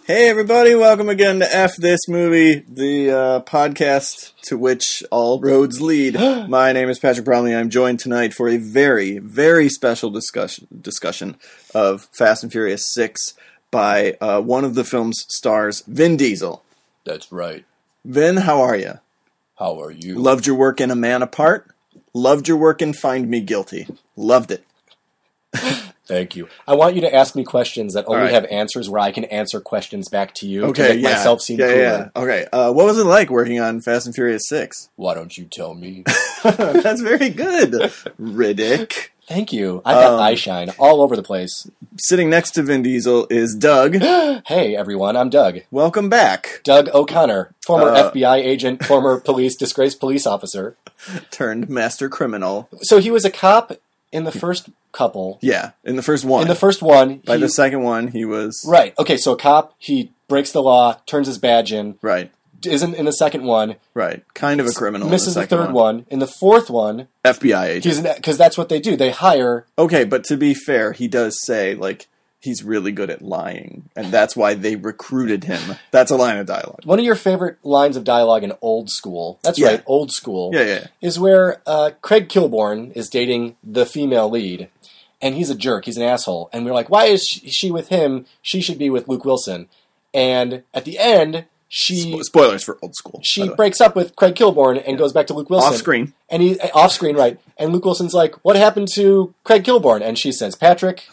Hey everybody, welcome again to F This Movie, the podcast to which all roads lead. My name is Patrick Brownlee. I'm joined tonight for a very, very special discussion of Fast and Furious 6 by one of the film's stars, Vin Diesel. That's right. Vin, how are you? How are you? Loved your work in A Man Apart. Loved your work in Find Me Guilty. Loved it. Thank you. I want you to ask me questions that only right. have answers where I can answer questions back to you Okay, to make myself seem cooler. Yeah. Okay, what was it like working on Fast and Furious 6? Why don't you tell me? That's very good, Riddick. Thank you. I've got eye shine all over the place. Sitting next to Vin Diesel is Doug. Hey, everyone. I'm Doug. Welcome back. Doug O'Connor, former FBI agent, former disgraced police officer. Turned master criminal. So he was a cop in the first couple. Yeah, in the first one. In the first one. By the second one, he was... Right. Okay, so a cop, he breaks the law, turns his badge in. Right. Isn't in the second one. Right. Kind of a criminal. Misses in the third one. In the fourth one... FBI agent. Because that's what they do. They hire... Okay, but to be fair, he does say, like, he's really good at lying. And that's why they recruited him. That's a line of dialogue. One of your favorite lines of dialogue in Old School, that's right, Old School, is where Craig Kilborn is dating the female lead, and he's a jerk, he's an asshole, and we're like, why is she with him? She should be with Luke Wilson. And at the end, she... Spoilers for Old School. She breaks up with Craig Kilborn and goes back to Luke Wilson. Off-screen. And off-screen, right. And Luke Wilson's like, what happened to Craig Kilborn? And she says, Patrick...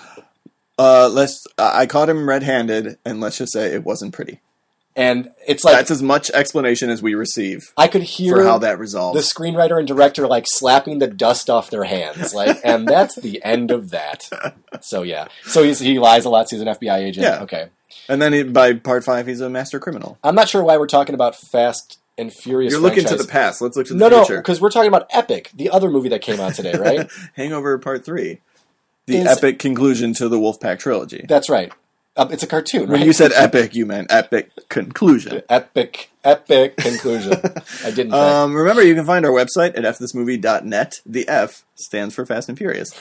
I caught him red-handed, and let's just say it wasn't pretty. And it's like... That's as much explanation as we receive. I could hear... For how that resolves. The screenwriter and director, like, slapping the dust off their hands. Like, and that's the end of that. So, yeah. So he lies a lot, so he's an FBI agent. Yeah. Okay. And then by part 5, he's a master criminal. I'm not sure why we're talking about Fast and Furious You're looking franchise. to the past. Let's look to the future. No, because we're talking about Epic, the other movie that came out today, right? Hangover Part 3. The epic conclusion to the Wolfpack trilogy. That's right. It's a cartoon, right? When you said epic, you meant epic conclusion. Epic conclusion. I didn't think. Remember, you can find our website at fthismovie.net. The F stands for Fast and Furious.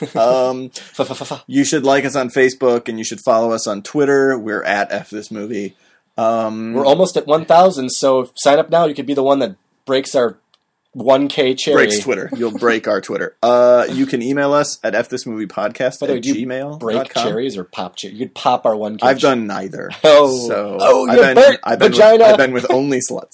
You should like us on Facebook, and you should follow us on Twitter. We're at fthismovie. We're almost at 1,000, so sign up now. You could be the one that breaks our 1K cherry. Breaks Twitter. You'll break our Twitter. You can email us at fthismoviepodcast at gmail.com. Break cherries or pop cherries? You could pop our 1K I've done neither. I've been with only sluts.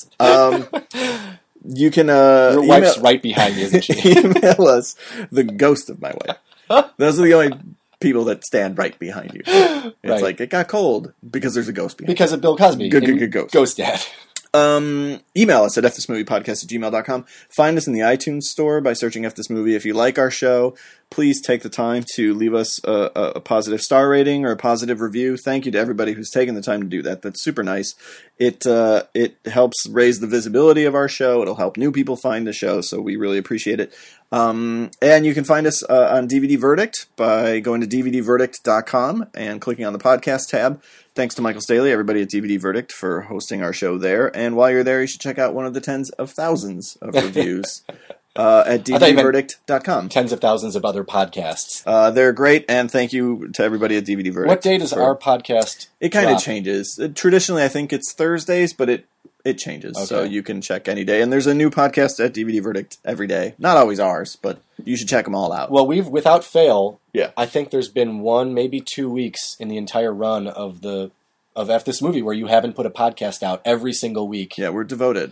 You can your wife's right behind me, isn't she? Email us, the ghost of my wife. Those are the only people that stand right behind you. It's like, it got cold because there's a ghost behind you. Because of Bill Cosby. Good ghost. Ghost Dad. Email us at fthismoviepodcast@gmail.com. Find us in the iTunes store by searching F This Movie. If you like our show, please take the time to leave us a positive star rating or a positive review. Thank you to everybody who's taken the time to do that. That's super nice. It helps raise the visibility of our show. It'll help new people find the show, so we really appreciate it. And you can find us on DVD Verdict by going to dvdverdict.com and clicking on the podcast tab. Thanks to Michael Staley, everybody at DVD Verdict, for hosting our show there. And while you're there, you should check out one of the tens of thousands of reviews at dvdverdict.com. Tens of thousands of other podcasts. They're great, and thank you to everybody at DVD Verdict. What day does our podcast It kind of changes. Traditionally, I think it's Thursdays, but it changes. Okay. So you can check any day. And there's a new podcast at DVD Verdict every day. Not always ours, but you should check them all out. Well, without fail, I think there's been 1, maybe 2 weeks in the entire run of F This Movie where you haven't put a podcast out every single week. Yeah, we're devoted.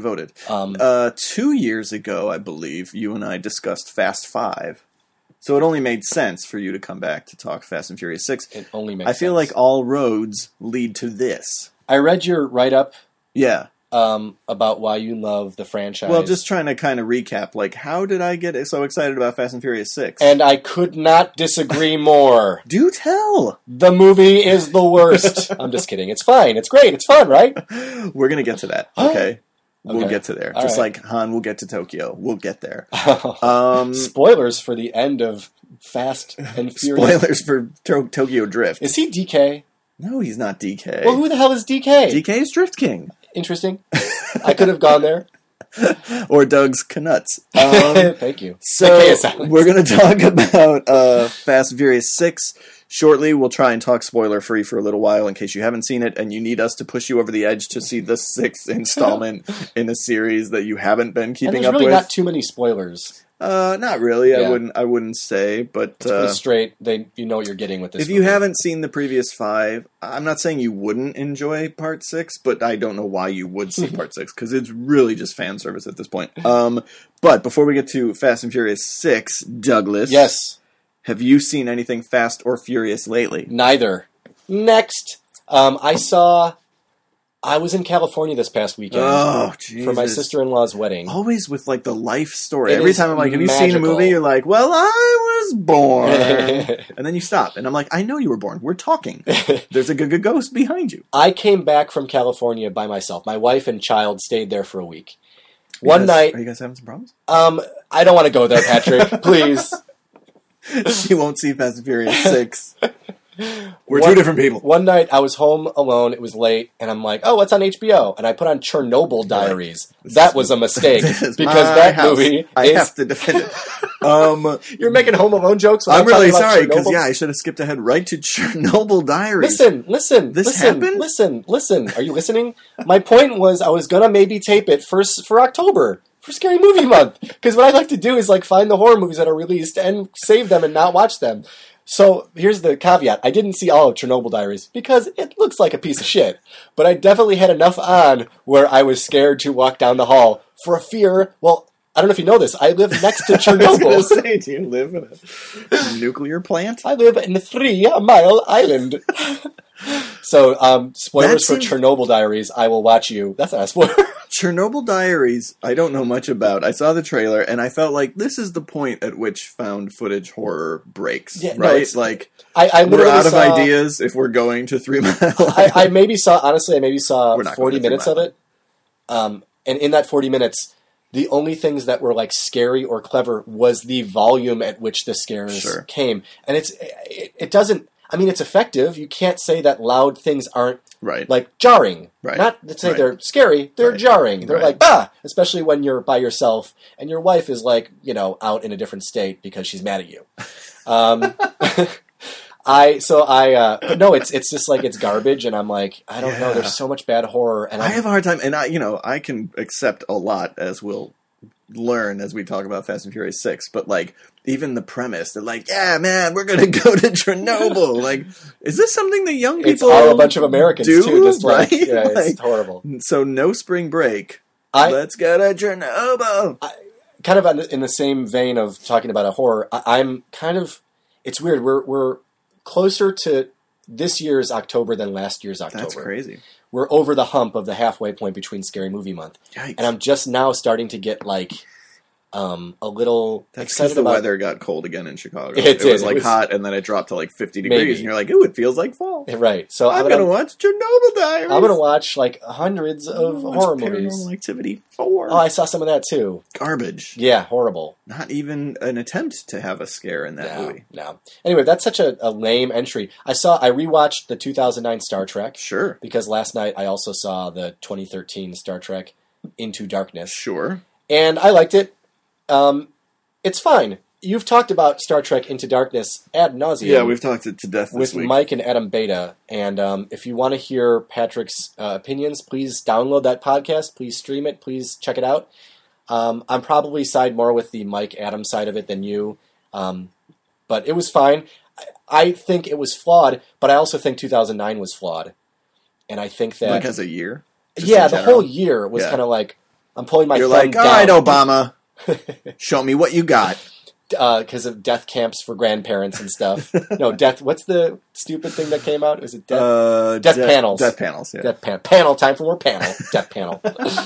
2 years ago, I believe, you and I discussed Fast 5. So it only made sense for you to come back to talk Fast and Furious 6. It only makes sense. I feel like all roads lead to this. I read your write-up. Yeah. About why you love the franchise. Well, just trying to kind of recap, like, how did I get so excited about Fast and Furious 6? And I could not disagree more. Do tell! The movie is the worst. I'm just kidding. It's fine. It's great. It's fun, right? We're going to get to that, okay? We'll get to there. All just right. like Han will get to Tokyo. We'll get there. Spoilers for the end of Fast and Furious. Spoilers for Tokyo Drift. Is he DK? No, he's not DK. Well, who the hell is DK? DK is Drift King. Interesting. I could have gone there. Or Doug's Canuts. Thank you. So we're going to talk about Fast and Furious 6. shortly we'll try and talk spoiler-free for a little while in case you haven't seen it and you need us to push you over the edge to see the 6th installment in a series that you haven't been keeping up with. There's really not too many spoilers. Not really. Yeah. I wouldn't say, but it's pretty straight. You know what you're getting with this. If you haven't seen the previous 5, I'm not saying you wouldn't enjoy Part 6, but I don't know why you would see Part 6 because it's really just fan service at this point. But before we get to Fast and Furious 6, Douglas, yes, have you seen anything Fast or Furious lately? Neither. Next, I was in California this past weekend for my sister-in-law's wedding. Always with, like, the life story. Every time I'm like, have you seen a movie? You're like, well, I was born. And then you stop. And I'm like, I know you were born. We're talking. There's a ghost behind you. I came back from California by myself. My wife and child stayed there for a week. One night... Are you guys having some problems? I don't want to go there, Patrick. Please. She won't see Fast and Furious 6. We're two different people. One night, I was home alone. It was late, and I'm like, "Oh, what's on HBO?" And I put on Chernobyl Diaries. That was a mistake because that movie. I have to defend it. You're making Home Alone jokes. I'm really sorry because I should have skipped ahead right to Chernobyl Diaries. Listen. This happened. Listen. Are you listening? My point was, I was gonna maybe tape it for October. For Scary Movie Month. Because what I like to do is find the horror movies that are released and save them and not watch them. So here's the caveat. I didn't see all of Chernobyl Diaries because it looks like a piece of shit. But I definitely had enough on where I was scared to walk down the hall for a fear. Well, I don't know if you know this. I live next to Chernobyl. I was going to say, do you live in a nuclear plant? I live in a 3-mile island. So, spoilers for Chernobyl Diaries. I will watch you. That's not a spoiler. Chernobyl Diaries, I don't know much about. I saw the trailer, and I felt like this is the point at which found footage horror breaks, right? I we're out of ideas if we're going to 3 Mile Island. I maybe saw 40 minutes of it. And in that 40 minutes, the only things that were scary or clever was the volume at which the scares came. And it doesn't, it's effective. You can't say that loud things aren't jarring. Right. Not to say they're scary, they're jarring. They're bah! Especially when you're by yourself and your wife is out in a different state because she's mad at you. But no, it's just it's garbage, and I'm like, I don't know. There's so much bad horror, and I have a hard time, and I can accept a lot, as we'll learn as we talk about Fast and Furious 6, but even the premise, they're like, yeah, man, we're gonna go to Chernobyl. Is this something that young people are a bunch of Americans do, too? Just right? It's horrible. So no spring break. Let's go to Chernobyl. Kind of in the same vein of talking about a horror, I'm kind of. It's weird. We're closer to this year's October than last year's October. That's crazy. We're over the hump of the halfway point between Scary Movie Month. Yikes. And I'm just now starting to get a little That's excited the about... weather got cold again in Chicago. It was hot, and then it dropped to 50 degrees, maybe. And you're like, ooh, it feels like fall. Right. So I'm going to watch Chernobyl Diaries. I'm going to watch hundreds of horror movies. Paranormal Activity 4. Oh, I saw some of that too. Garbage. Yeah, horrible. Not even an attempt to have a scare in that movie. No. Anyway, that's such a lame entry. I rewatched the 2009 Star Trek. Sure. Because last night I also saw the 2013 Star Trek Into Darkness. Sure. And I liked it. It's fine. You've talked about Star Trek Into Darkness ad nauseum. Yeah, we've talked it to death this week. With Mike and Adam Beta. And if you want to hear Patrick's opinions, please download that podcast. Please stream it. Please check it out. I'm probably side more with the Mike Adam side of it than you. But it was fine. I think it was flawed, but I also think 2009 was flawed. And I think that... as a year? Yeah, the whole year was kind of I'm pulling my thumb down. You're all right, Obama. Show me what you got. Because of death camps for grandparents and stuff. No, death... What's the stupid thing that came out? Was it death? Death panels. Death panels, yeah. Death panel. Time for more panel. Death panel.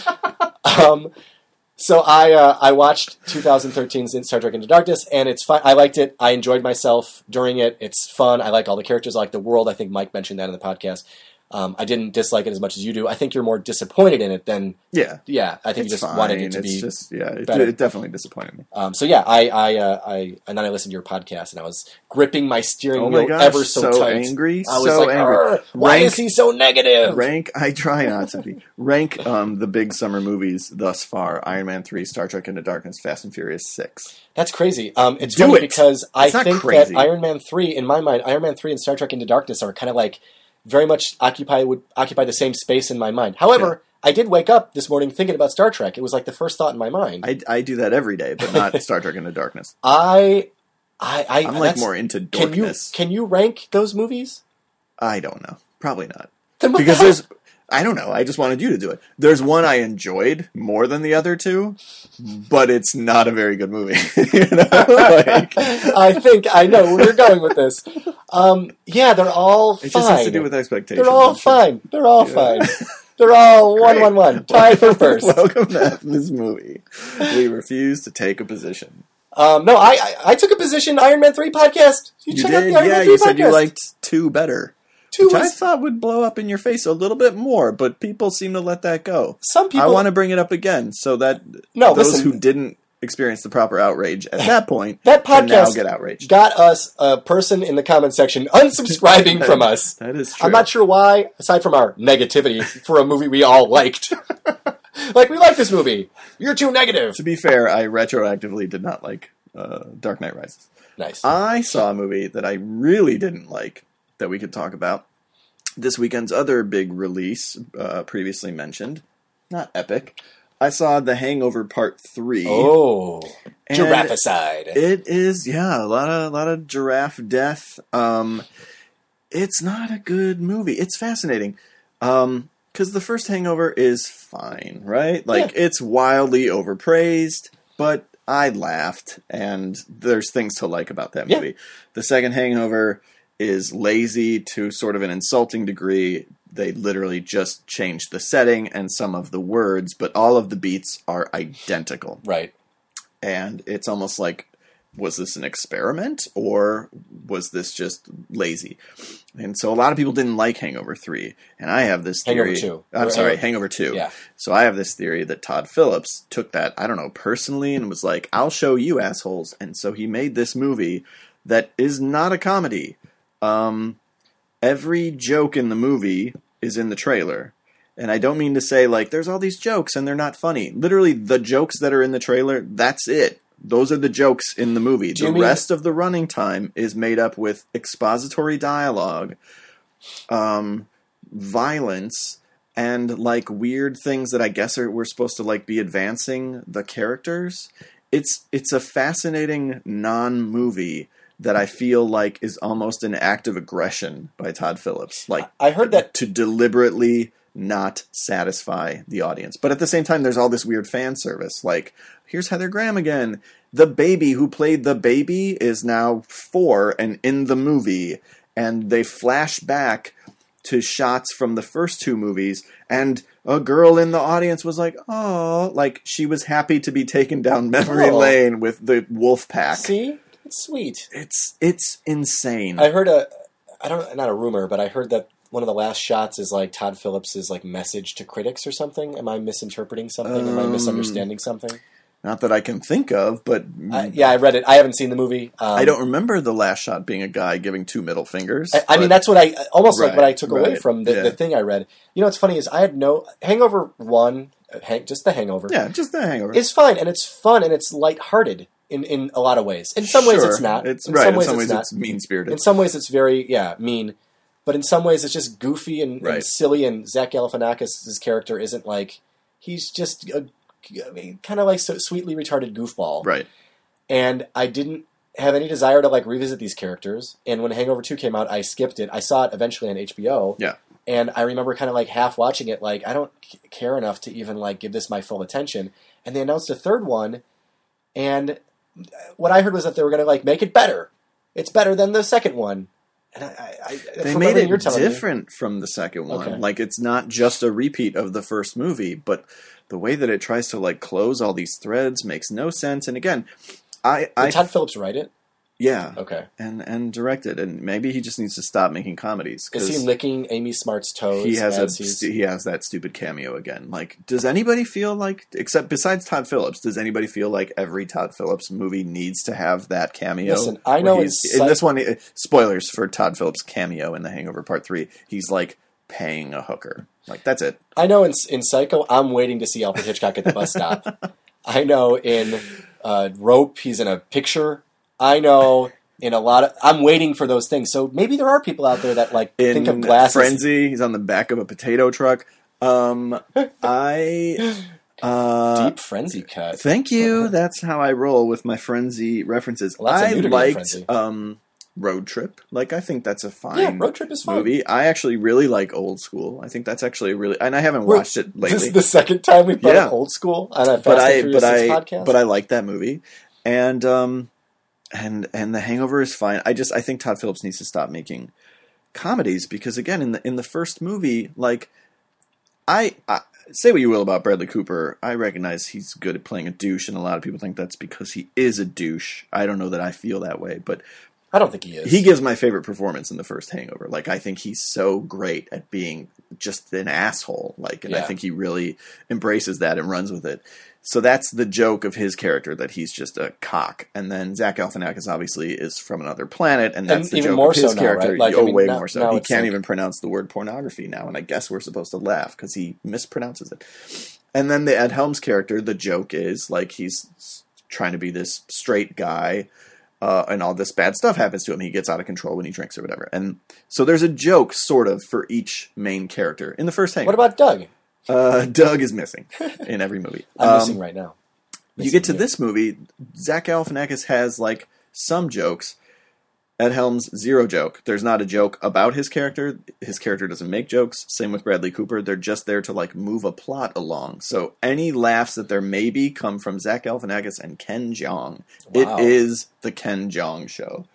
So I watched 2013's Star Trek Into Darkness, and it's fun. I liked it. I enjoyed myself during it. It's fun. I like all the characters. I like the world. I think Mike mentioned that in the podcast. I didn't dislike it as much as you do. I think you're more disappointed in it than... Yeah. Yeah, I think you just wanted it to be better. It definitely disappointed me. So yeah, and then I listened to your podcast, and I was gripping my steering wheel ever so tight. Angry, I was angry. Why is he so negative? I try not to be. Rank the big summer movies thus far: Iron Man 3, Star Trek Into Darkness, Fast and Furious 6. That's crazy. It's funny because I think that Iron Man 3, in my mind, Iron Man 3 and Star Trek Into Darkness are kind of like very much would occupy the same space in my mind. However, I did wake up this morning thinking about Star Trek. It was like the first thought in my mind. I do that every day, but not Star Trek Into Darkness. I'm like more into darkness. Can you rank those movies? I don't know. Probably not. Because I don't know. I just wanted you to do it. There's one I enjoyed more than the other two, but it's not a very good movie. I think I know where you're going with this. Yeah, they're all fine. It just has to do with expectations. They're all fine. They're all fine. They're all 1-1-1. Tied for first. Welcome to this movie. We refuse to take a position. No, I took a position. Iron Man 3 podcast. You did? Out the Iron Man 3 podcast. Said you liked 2 better. Which I thought would blow up in your face a little bit more, but people seem to let that go. Some people... I want to bring it up again so that those who didn't experience the proper outrage at that point can now get outraged. Got us a person in the comment section unsubscribing from us. That is true. I'm not sure why, aside from our negativity for a movie we all liked. Like, we like this movie. You're too negative. To be fair, I retroactively did not like Dark Knight Rises. Nice. I saw a movie that I really didn't like that we could talk about. This weekend's other big release, previously mentioned, not epic. I saw The Hangover Part 3. Oh, giraffecide. It is, a lot of giraffe death. It's not a good movie. It's fascinating. Because the first Hangover is fine, right? Like, it's wildly overpraised, but I laughed, and there's things to like about that movie. The second Hangover is lazy to sort of an insulting degree. They literally just changed the setting and some of the words, but all of the beats are identical. Right. And it's almost like, was this an experiment or was this just lazy? And so a lot of people didn't like Hangover 3. And I have this theory. Hangover 2. Yeah. So I have this theory that Todd Phillips took that, I don't know, personally and was like, I'll show you assholes. And so he made this movie that is not a comedy. Every joke in the movie is in the trailer. And I don't mean to say, like, there's all these jokes and they're not funny. Literally, the jokes that are in the trailer, that's it. Those are the jokes in the movie. The rest of the running time is made up with expository dialogue, violence, and, like, weird things that I guess we're supposed to, like, be advancing the characters. It's a fascinating non-movie that I feel like is almost an act of aggression by Todd Phillips. Like, I heard that to deliberately not satisfy the audience. But at the same time, there's all this weird fan service. Like, here's Heather Graham again. The baby who played the baby is now 4 and in the movie. And they flash back to shots from the first 2 movies. And a girl in the audience was like, oh, like she was happy to be taken down memory lane with the wolf pack. See? It's sweet. It's insane. I heard not a rumor, but I heard that one of the last shots is like Todd Phillips' like message to critics or something. Am I misinterpreting something? Am I misunderstanding something? Not that I can think of, but I read it. I haven't seen the movie. I don't remember the last shot being a guy giving 2 middle fingers. I mean, that's what I almost like what I took away from the thing I read. You know, what's funny is I had no Hangover 1, just the Hangover. Yeah, just the Hangover. It's fine and it's fun and it's lighthearted. In a lot of ways. In some ways it's not. In some ways it's mean-spirited. In some ways it's very, mean. But in some ways it's just goofy and silly, and Zach Galifianakis' character isn't like... He's just kind of like sweetly retarded goofball. Right. And I didn't have any desire to like revisit these characters. And when Hangover 2 came out, I skipped it. I saw it eventually on HBO. Yeah. And I remember kind of like half watching it, like, I don't care enough to even like give this my full attention. And they announced a third one, and... what I heard was that they were going to like make it better. It's better than the second one. And they made it different from the second one. Okay. Like, it's not just a repeat of the first movie, but the way that it tries to like close all these threads makes no sense. And again, did Todd Phillips write it? Yeah. Okay. And directed, and maybe he just needs to stop making comedies. Is he licking Amy Smart's toes? He has that stupid cameo again. Like, does anybody feel like, except besides Todd Phillips, does anybody feel like every Todd Phillips movie needs to have that cameo? Listen, I know in this one. Spoilers for Todd Phillips' cameo in The Hangover Part 3. He's like paying a hooker. Like, that's it. I know in Psycho, I'm waiting to see Alfred Hitchcock at the bus stop. I know in Rope, he's in a picture. I know in a lot of... I'm waiting for those things. So maybe there are people out there that think of glasses. Frenzy, he's on the back of a potato truck. Deep Frenzy cut. Thank you. That's how I roll with my Frenzy references. Well, I liked Road Trip. Like, I think that's a fine Road Trip is fine. movie. I actually really like Old School. I think that's actually really... And I haven't watched it lately. This is the second time we've done Old School on a Fast and Furious 6 podcast. But I like that movie. And The Hangover is fine. I think Todd Phillips needs to stop making comedies because, again, in the first movie, like, I say what you will about Bradley Cooper, I recognize he's good at playing a douche, and a lot of people think that's because he is a douche. I don't know that I feel that way, but I don't think he is. He gives my favorite performance in the first Hangover. Like, I think he's so great at being just an asshole. Like, and I think he really embraces that and runs with it. So that's the joke of his character, that he's just a cock. And then Zach Galifianakis obviously is from another planet, and that's the joke of his character. Right? Like, way more so. He can't even pronounce the word pornography now, and I guess we're supposed to laugh because he mispronounces it. And then the Ed Helms character, the joke is, like, he's trying to be this straight guy, and all this bad stuff happens to him. He gets out of control when he drinks or whatever. And so there's a joke, sort of, for each main character in the first Hangover. What about Doug? Doug is missing in every movie. I'm missing right now. You get to this movie, Zach Galifianakis has, like, some jokes. Ed Helms, zero joke. There's not a joke about his character. His character doesn't make jokes. Same with Bradley Cooper. They're just there to, like, move a plot along. So any laughs that there may be come from Zach Galifianakis and Ken Jeong. Wow. It is the Ken Jeong show.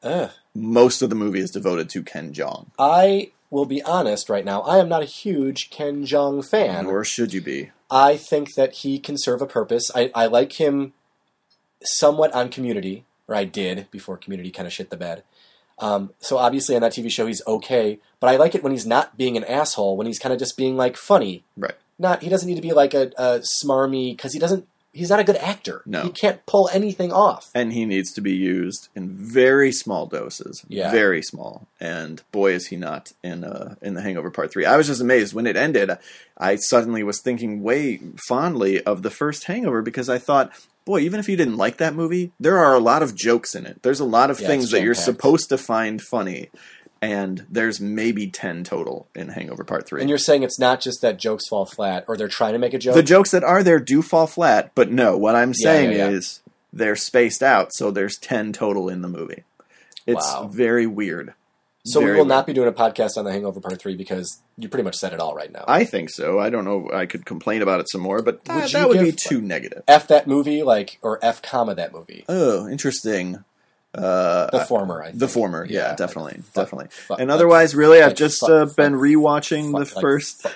Most of the movie is devoted to Ken Jeong. I will be honest right now. I am not a huge Ken Jeong fan. Nor should you be. I think that he can serve a purpose. I like him somewhat on Community. Or I did, before Community kind of shit the bed. So obviously on that TV show he's okay, but I like it when he's not being an asshole, when he's kind of just being, like, funny. Right. He doesn't need to be like a smarmy, because he's not a good actor. No. He can't pull anything off. And he needs to be used in very small doses. Yeah. Very small. And boy is he not in The Hangover Part 3. I was just amazed. When it ended, I suddenly was thinking way fondly of the first Hangover, because I thought, boy, even if you didn't like that movie, there are a lot of jokes in it. There's a lot of things that you're supposed to find funny. And there's maybe 10 total in Hangover Part 3. And you're saying it's not just that jokes fall flat, or they're trying to make a joke? The jokes that are there do fall flat, but no, what I'm saying is they're spaced out, so there's 10 total in the movie. It's very weird. So we will not be doing a podcast on The Hangover Part 3 because you pretty much said it all right now. I think so. I don't know. I could complain about it some more, but that would be too negative. F that movie, or F comma that movie? Oh, interesting. The former, I think. The former, yeah, definitely. And otherwise, really, I've just been rewatching the first...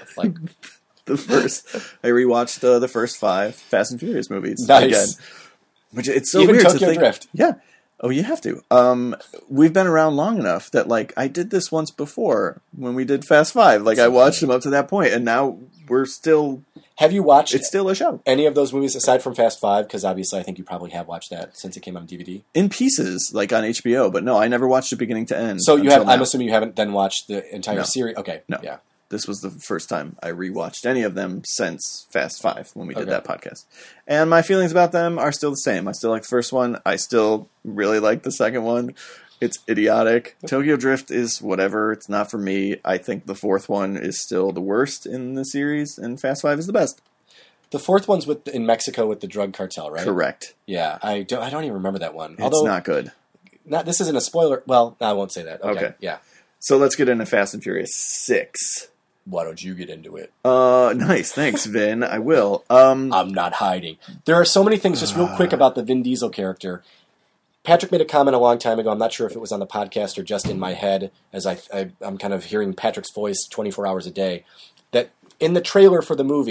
I rewatched the first 5 Fast and Furious movies again. Which it's so weird Tokyo to think. Drift. Yeah. Oh, you have to. We've been around long enough that, like, I did this once before when we did Fast 5. Like, I watched them up to that point, and now we're still... Have you watched... It's still a show. Any of those movies aside from Fast 5? Because obviously I think you probably have watched that since it came on DVD. In pieces, like on HBO, but no, I never watched it beginning to end. So you have... I'm assuming you haven't then watched the entire series? Okay. No. Yeah. This was the first time I rewatched any of them since Fast 5 when we did that podcast. And my feelings about them are still the same. I still like the first one. I still really like the second one. It's idiotic. Tokyo Drift is whatever. It's not for me. I think the fourth one is still the worst in the series, and Fast 5 is the best. The fourth one's in Mexico with the drug cartel, right? Correct. Yeah, I don't even remember that one. It's not good. This isn't a spoiler. Well, I won't say that. Okay. Yeah. So let's get into Fast and Furious 6. Why don't you get into it? Nice. Thanks, Vin. I will. I'm not hiding. There are so many things, just real quick, about the Vin Diesel character. Patrick made a comment a long time ago. I'm not sure if it was on the podcast or just in my head, as I'm kind of hearing Patrick's voice 24 hours a day, that in the trailer for the movie,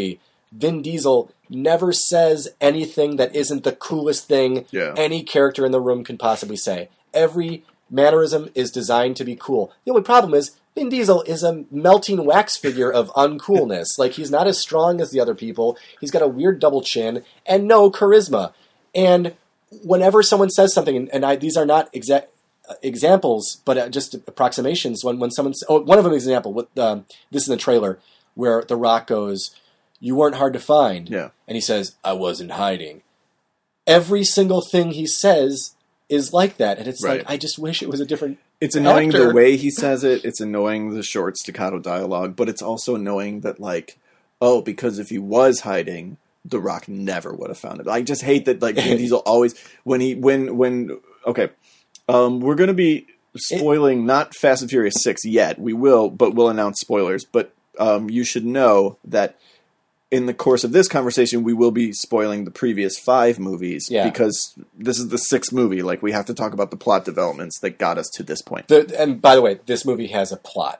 Vin Diesel never says anything that isn't the coolest thing any character in the room can possibly say. Every mannerism is designed to be cool. The only problem is Vin Diesel is a melting wax figure of uncoolness. Like, he's not as strong as the other people. He's got a weird double chin and no charisma. And whenever someone says something, and these are not examples, but just approximations. When someone, one of them is an example. This is in the trailer where The Rock goes, "You weren't hard to find," and he says, "I wasn't hiding." Every single thing he says is like that, and it's like, I just wish it was a different. It's annoying the way he says it. It's annoying the short staccato dialogue, but it's also annoying that, like, oh, because if he was hiding, The Rock never would have found it. I just hate that, like, Vin Diesel always okay. We're going to be spoiling not Fast and Furious 6 yet. We will, but we'll announce spoilers. But you should know that in the course of this conversation, we will be spoiling the previous 5 movies because this is the 6th movie. Like, we have to talk about the plot developments that got us to this point. And by the way, this movie has a plot.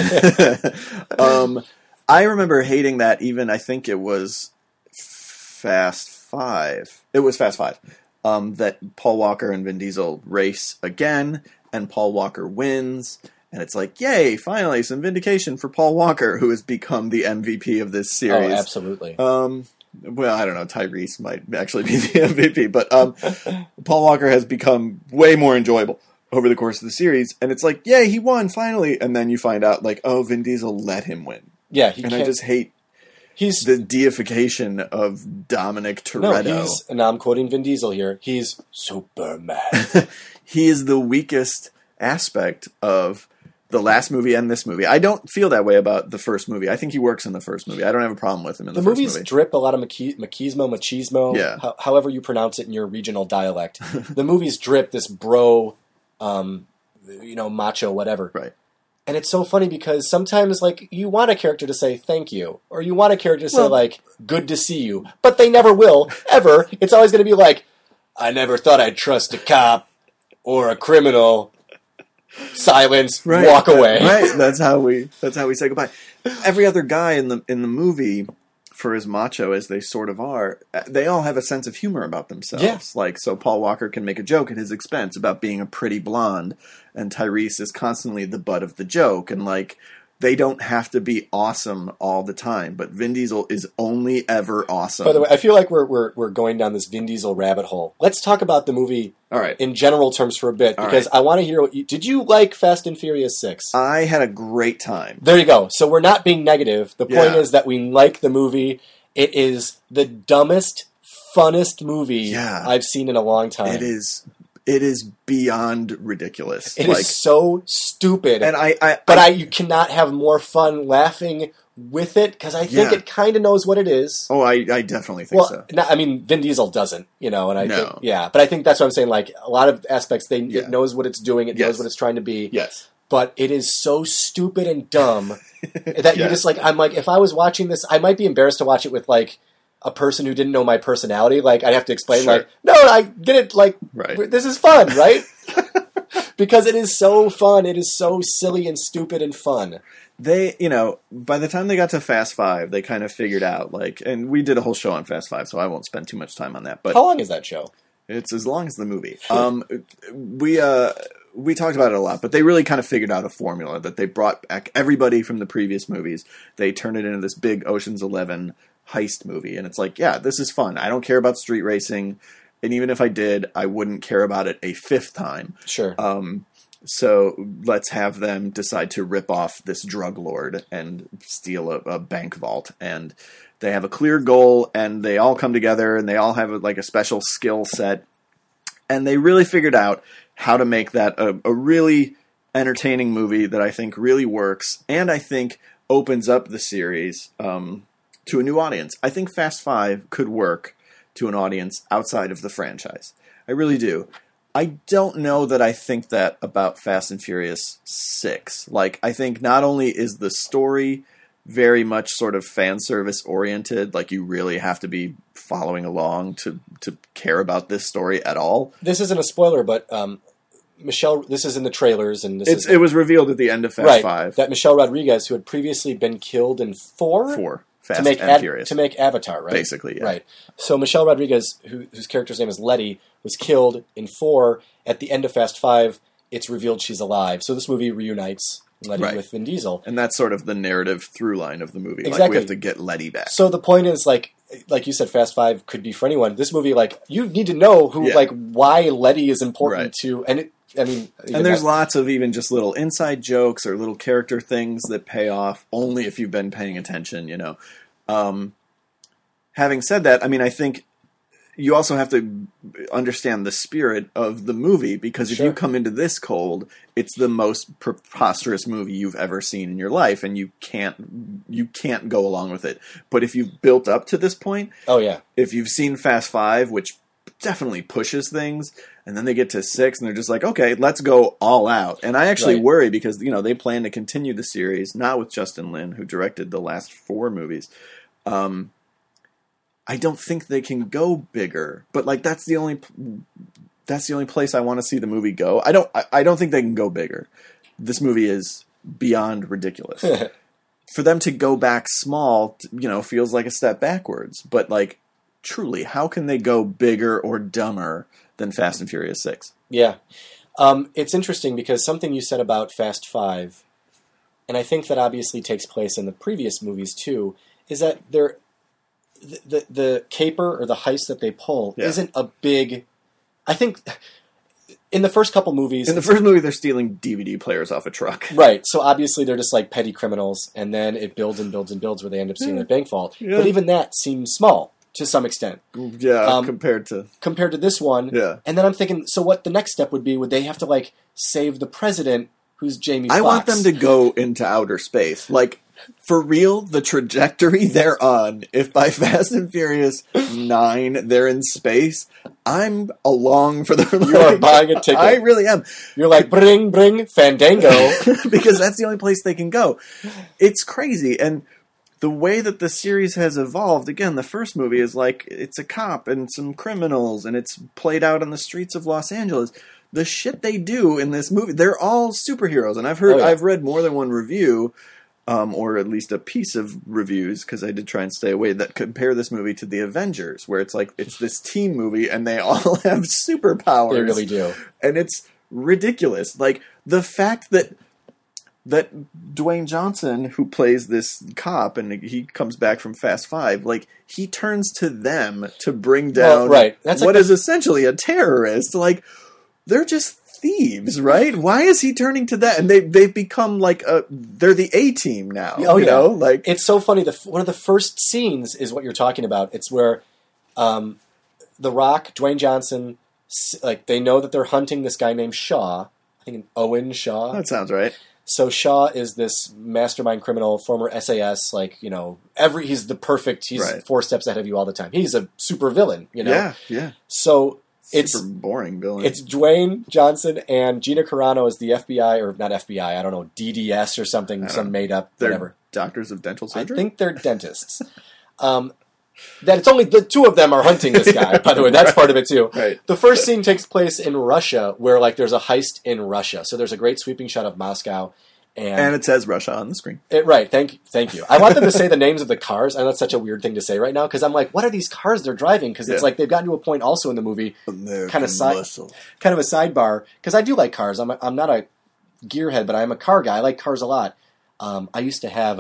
I remember hating that even, I think it was Fast 5. It was Fast 5. That Paul Walker and Vin Diesel race again, and Paul Walker wins. And it's like, yay, finally, some vindication for Paul Walker, who has become the MVP of this series. Oh, absolutely. Well, I don't know, Tyrese might actually be the MVP, but Paul Walker has become way more enjoyable over the course of the series. And it's like, yay, he won, finally. And then you find out, like, oh, Vin Diesel let him win. Yeah, I just hate the deification of Dominic Toretto. And I'm quoting Vin Diesel here, he's Superman. He is the weakest aspect of the last movie and this movie. I don't feel that way about the first movie. I think he works in the first movie. I don't have a problem with him in the first movie. The movies drip a lot of machismo, however you pronounce it in your regional dialect. The movies drip this bro, macho, whatever. Right. And it's so funny because sometimes, like, you want a character to say thank you, or you want a character to say, like, good to see you, but they never will, ever. It's always going to be like, I never thought I'd trust a cop or a criminal. Silence, walk away. Right, that's how we say goodbye. Every other guy in the movie, for as macho as they sort of are, they all have a sense of humor about themselves. Yeah. Like, so Paul Walker can make a joke at his expense about being a pretty blonde, and Tyrese is constantly the butt of the joke, and, like, they don't have to be awesome all the time, but Vin Diesel is only ever awesome. By the way, I feel like we're going down this Vin Diesel rabbit hole. Let's talk about the movie in general terms for a bit, because I want to hear did you like Fast and Furious 6? I had a great time. There you go. So we're not being negative. The point is that we like the movie. It is the dumbest, funnest movie I've seen in a long time. It is beyond ridiculous. It is so stupid. And you cannot have more fun laughing with it, because I think it kind of knows what it is. Oh, I definitely think so. No, I mean, Vin Diesel doesn't, and but I think that's what I'm saying. Like, a lot of aspects, it knows what it's doing. It knows what it's trying to be. Yes. But it is so stupid and dumb that you just, like, I'm like, if I was watching this, I might be embarrassed to watch it with, like, a person who didn't know my personality. Like, I'd have to explain, like, no, I did it, like, this is fun, right? Because it is so fun. It is so silly and stupid and fun. They, by the time they got to Fast 5, they kind of figured out, like, and we did a whole show on Fast 5, so I won't spend too much time on that. But how long is that show? It's as long as the movie. We talked about it a lot, but they really kind of figured out a formula that they brought back everybody from the previous movies. They turned it into this big Ocean's 11 heist movie, and it's like, yeah, this is fun. I don't care about street racing, and even if I did, I wouldn't care about it a 5th time. Sure. So let's have them decide to rip off this drug lord and steal a bank vault, and they have a clear goal, and they all come together, and they all have a special skill set, and they really figured out how to make that a really entertaining movie that I think really works, and I think opens up the series to a new audience. I think Fast 5 could work to an audience outside of the franchise. I really do. I don't know that I think that about Fast and Furious 6. Like, I think not only is the story very much sort of fan service oriented, like you really have to be following along to care about this story at all. This isn't a spoiler, but this is in the trailers, and it was revealed at the end of Fast 5 that Michelle Rodriguez, who had previously been killed in 4, Fast and Furious. To make Avatar, right? Basically, yeah. Right. So Michelle Rodriguez, whose character's name is Letty, was killed in 4. At the end of Fast 5, it's revealed she's alive. So this movie reunites Letty with Vin Diesel. And that's sort of the narrative through line of the movie. Exactly. Like, we have to get Letty back. So the point is, like you said, Fast 5 could be for anyone. This movie, like, you need to know why Letty is important to... And there's lots of even just little inside jokes or little character things that pay off only if you've been paying attention, you know. Having said that, I mean, I think you also have to understand the spirit of the movie, because if you come into this cold, it's the most preposterous movie you've ever seen in your life, and you can't go along with it. But if you've built up to this point, if you've seen Fast 5, which definitely pushes things, and then they get to 6 and they're just like, okay, let's go all out. And I actually worry because, you know, they plan to continue the series, not with Justin Lin, who directed the last 4 movies. I don't think they can go bigger, but like that's the only place I want to see the movie go. I don't think they can go bigger. This movie is beyond ridiculous. For them to go back small, you know, feels like a step backwards, but like truly, how can they go bigger or dumber than Fast and Furious 6? Yeah. It's interesting because something you said about Fast 5, and I think that obviously takes place in the previous movies too, is that the caper or the heist that they pull isn't a big... I think in the first couple movies... In the first movie, they're stealing DVD players off a truck. Right. So obviously they're just like petty criminals, and then it builds and builds and builds where they end up seeing their bank vault. Yeah. But even that seems small to some extent. Yeah, compared to this one. Yeah. And then I'm thinking, so what the next step would be? Would they have to like save the president, who's Jamie Foxx? I want them to go into outer space. Like, for real, the trajectory they're on, if by Fast and Furious 9 they're in space, I'm along for the... You are buying a ticket. I really am. You're like, bring Fandango. Because that's the only place they can go. It's crazy, and the way that the series has evolved, again, the first movie is like, it's a cop and some criminals, and it's played out on the streets of Los Angeles. The shit they do in this movie, they're all superheroes, and I've read more than one review, or at least a piece of reviews, because I did try and stay away, that compare this movie to the Avengers, where it's like, it's this team movie, and they all have superpowers. They really do. And it's ridiculous. Like, the fact that Dwayne Johnson, who plays this cop, and he comes back from Fast 5, like, he turns to them to bring down That's what is essentially a terrorist. Like, they're just thieves, right? Why is he turning to that? And they've become like they're the A-team now. Oh, you know? Like, it's so funny. One of the first scenes is what you're talking about. It's where The Rock, Dwayne Johnson, like, they know that they're hunting this guy named Shaw. I think Owen Shaw. That sounds right. So Shaw is this mastermind criminal, former SAS, like, you know, he's the perfect, he's 4 steps ahead of you all the time. He's a super villain, you know? Yeah. So it's super boring villain. It's Dwayne Johnson and Gina Carano is the FBI, or not FBI, I don't know, DDS or something, some made up, whatever. Doctors of dental surgery? I think they're dentists. That it's only the 2 of them are hunting this guy, by the way. That's part of it, too. Right. The first scene takes place in Russia, where, like, there's a heist in Russia. So there's a great sweeping shot of Moscow. And it says Russia on the screen. Right, thank you. I want them to say the names of the cars. I know that's such a weird thing to say right now, because I'm like, what are these cars they're driving? Because it's like they've gotten to a point also in the movie, kind of a sidebar, because I do like cars. I'm not a gearhead, but I'm a car guy. I like cars a lot. I used to have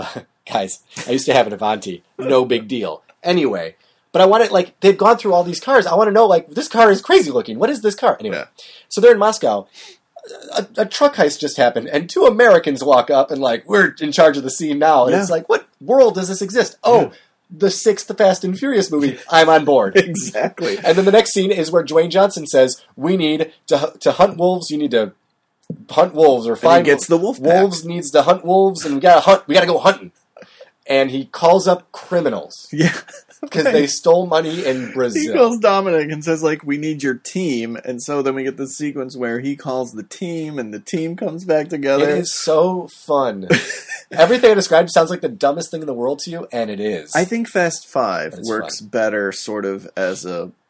an Avanti. No big deal. Anyway, but I want to, like, they've gone through all these cars. I want to know, like, this car is crazy looking. What is this car? Anyway, so they're in Moscow. A truck heist just happened, and 2 Americans walk up and, like, we're in charge of the scene now. And it's like, what world does this exist? Oh, the 6th Fast and Furious movie. I'm on board. Exactly. And then the next scene is where Dwayne Johnson says, we need to hunt wolves. You need to hunt wolves or find wolves. The wolf pack. Wolves needs to hunt wolves, and we gotta go hunting. And he calls up criminals. Yeah. Because they stole money in Brazil. He calls Dominic and says, like, we need your team. And so then we get the sequence where he calls the team, and the team comes back together. It is so fun. Everything I described sounds like the dumbest thing in the world to you, and it is. I think Fast 5 works better sort of as a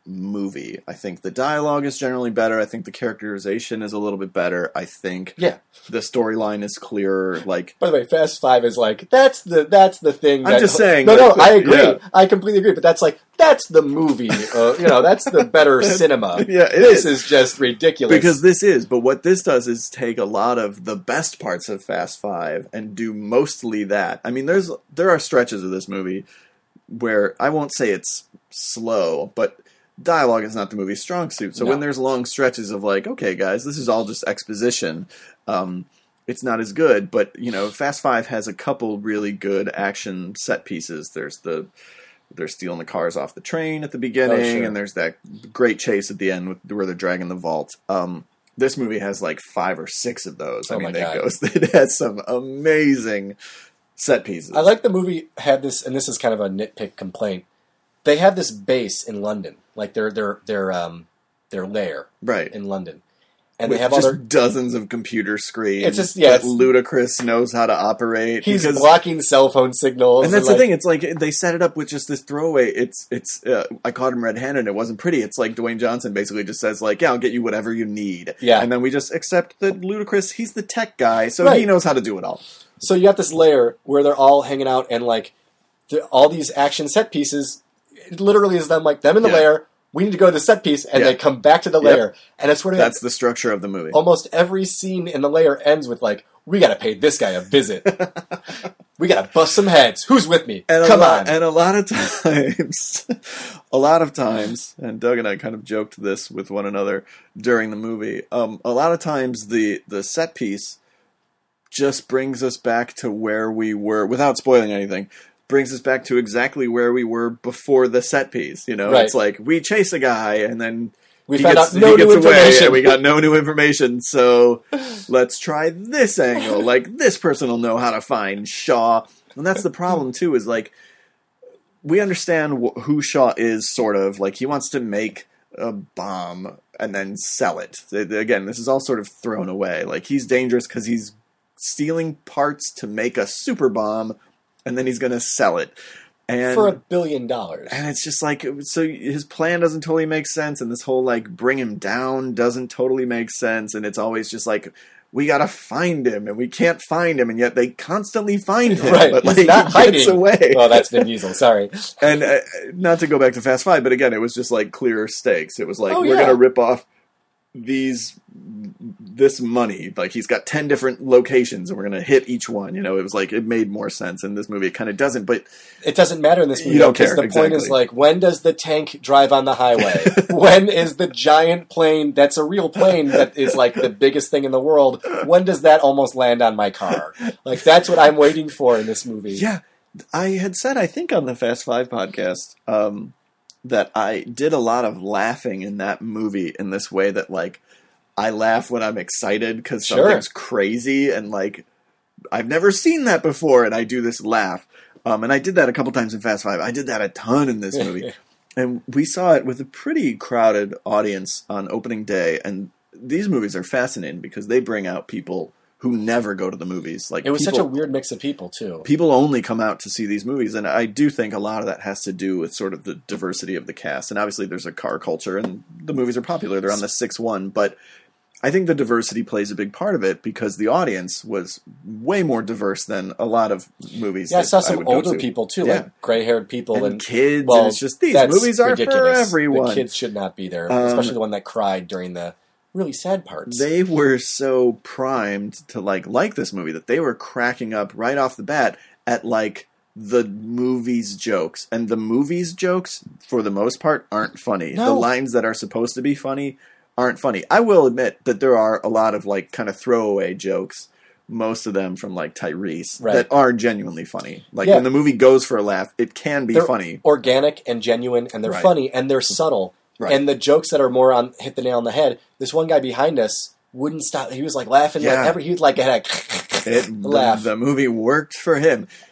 movie. I think the dialogue is generally better. I think the characterization is a little bit better. I think the storyline is clearer. Like, by the way, Fast Five is like that's the thing. I'm just saying. No, I agree. Yeah. I completely agree. But that's the movie. That's the better cinema. Yeah, this is just ridiculous. Because this is. But what this does is take a lot of the best parts of Fast Five and do mostly that. I mean, there are stretches of this movie where I won't say it's slow, but dialogue is not the movie's strong suit. So when there's long stretches of like, okay, guys, this is all just exposition, it's not as good. But, Fast Five has a couple really good action set pieces. They're stealing the cars off the train at the beginning, and there's that great chase at the end where they're dragging the vault. This movie has like 5 or 6 of those. It has some amazing set pieces. I like the movie had this, and this is kind of a nitpick complaint. They have this base in London, like their lair, right, in London, and with they have just dozens of computer screens. It's just that Ludacris knows how to operate. He's blocking cell phone signals, and that's the thing. It's like they set it up with just this throwaway. It's I caught him red-handed. It wasn't pretty. It's like Dwayne Johnson basically just says like, "Yeah, I'll get you whatever you need." Yeah, and then we just accept that Ludacris, he's the tech guy, so he knows how to do it all. So you got this lair where they're all hanging out, and like all these action set pieces. It literally is them in the lair. We need to go to the set piece, and they come back to the lair, and it's sort of that's the structure of the movie. Almost every scene in the lair ends with like, we got to pay this guy a visit. We got to bust some heads. Who's with me? Come on. And a lot of times, and Doug and I kind of joked this with one another during the movie. A lot of times the set piece just brings us back to where we were without spoiling anything. Brings us back to exactly where we were before the set piece. It's like we chase a guy and then we found out no new information. And we got no new information. So let's try this angle. Like this person will know how to find Shaw. And that's the problem too. Is like we understand who Shaw is. Sort of like he wants to make a bomb and then sell it. Again, this is all sort of thrown away. Like he's dangerous because he's stealing parts to make a super bomb. And then he's going to sell it. And for $1 billion. And it's just like, so his plan doesn't totally make sense. And this whole like bring him down doesn't totally make sense. And it's always just like, we got to find him and we can't find him. And yet they constantly find him. Right. But like, he's not hiding. Gets away. Oh, that's Vin Diesel. Sorry. And not to go back to Fast Five, but again, it was just like clearer stakes. It was like, we're going to rip off this money. Like he's got 10 different locations and we're going to hit each one. It was like, it made more sense in this movie. It kind of doesn't, but it doesn't matter in this movie. You don't care. The point is like, when does the tank drive on the highway? When is the giant plane that's a real plane that is like the biggest thing in the world? When does that almost land on my car? Like that's what I'm waiting for in this movie. Yeah. I had said, I think on the Fast Five podcast, that I did a lot of laughing in that movie in this way that like I laugh when I'm excited because something's crazy and like I've never seen that before and I do this laugh. And I did that a couple times in Fast Five. I did that a ton in this movie. And we saw it with a pretty crowded audience on opening day. And these movies are fascinating because they bring out people who never go to the movies. Like it was such a weird mix of people, too. People only come out to see these movies, and I do think a lot of that has to do with sort of the diversity of the cast. And obviously there's a car culture, and the movies are popular. They're on the 6-1, but I think the diversity plays a big part of it because the audience was way more diverse than a lot of movies. Yeah, I saw some older people, too, like gray-haired people. And kids, and it's just, these movies are ridiculous. For everyone. The kids should not be there, especially the one that cried during the really sad parts. They were so primed to like this movie that they were cracking up right off the bat at like the movie's jokes. And the movie's jokes, for the most part, aren't funny. No. The lines that are supposed to be funny aren't funny. I will admit that there are a lot of like kind of throwaway jokes, most of them from like Tyrese, that are genuinely funny. Like when the movie goes for a laugh, it can be funny. Organic and genuine, and they're funny, and they're subtle. Right. And the jokes that are more on hit the nail on the head. This one guy behind us wouldn't stop. He was like laughing. He was like had a laugh. The movie worked for him.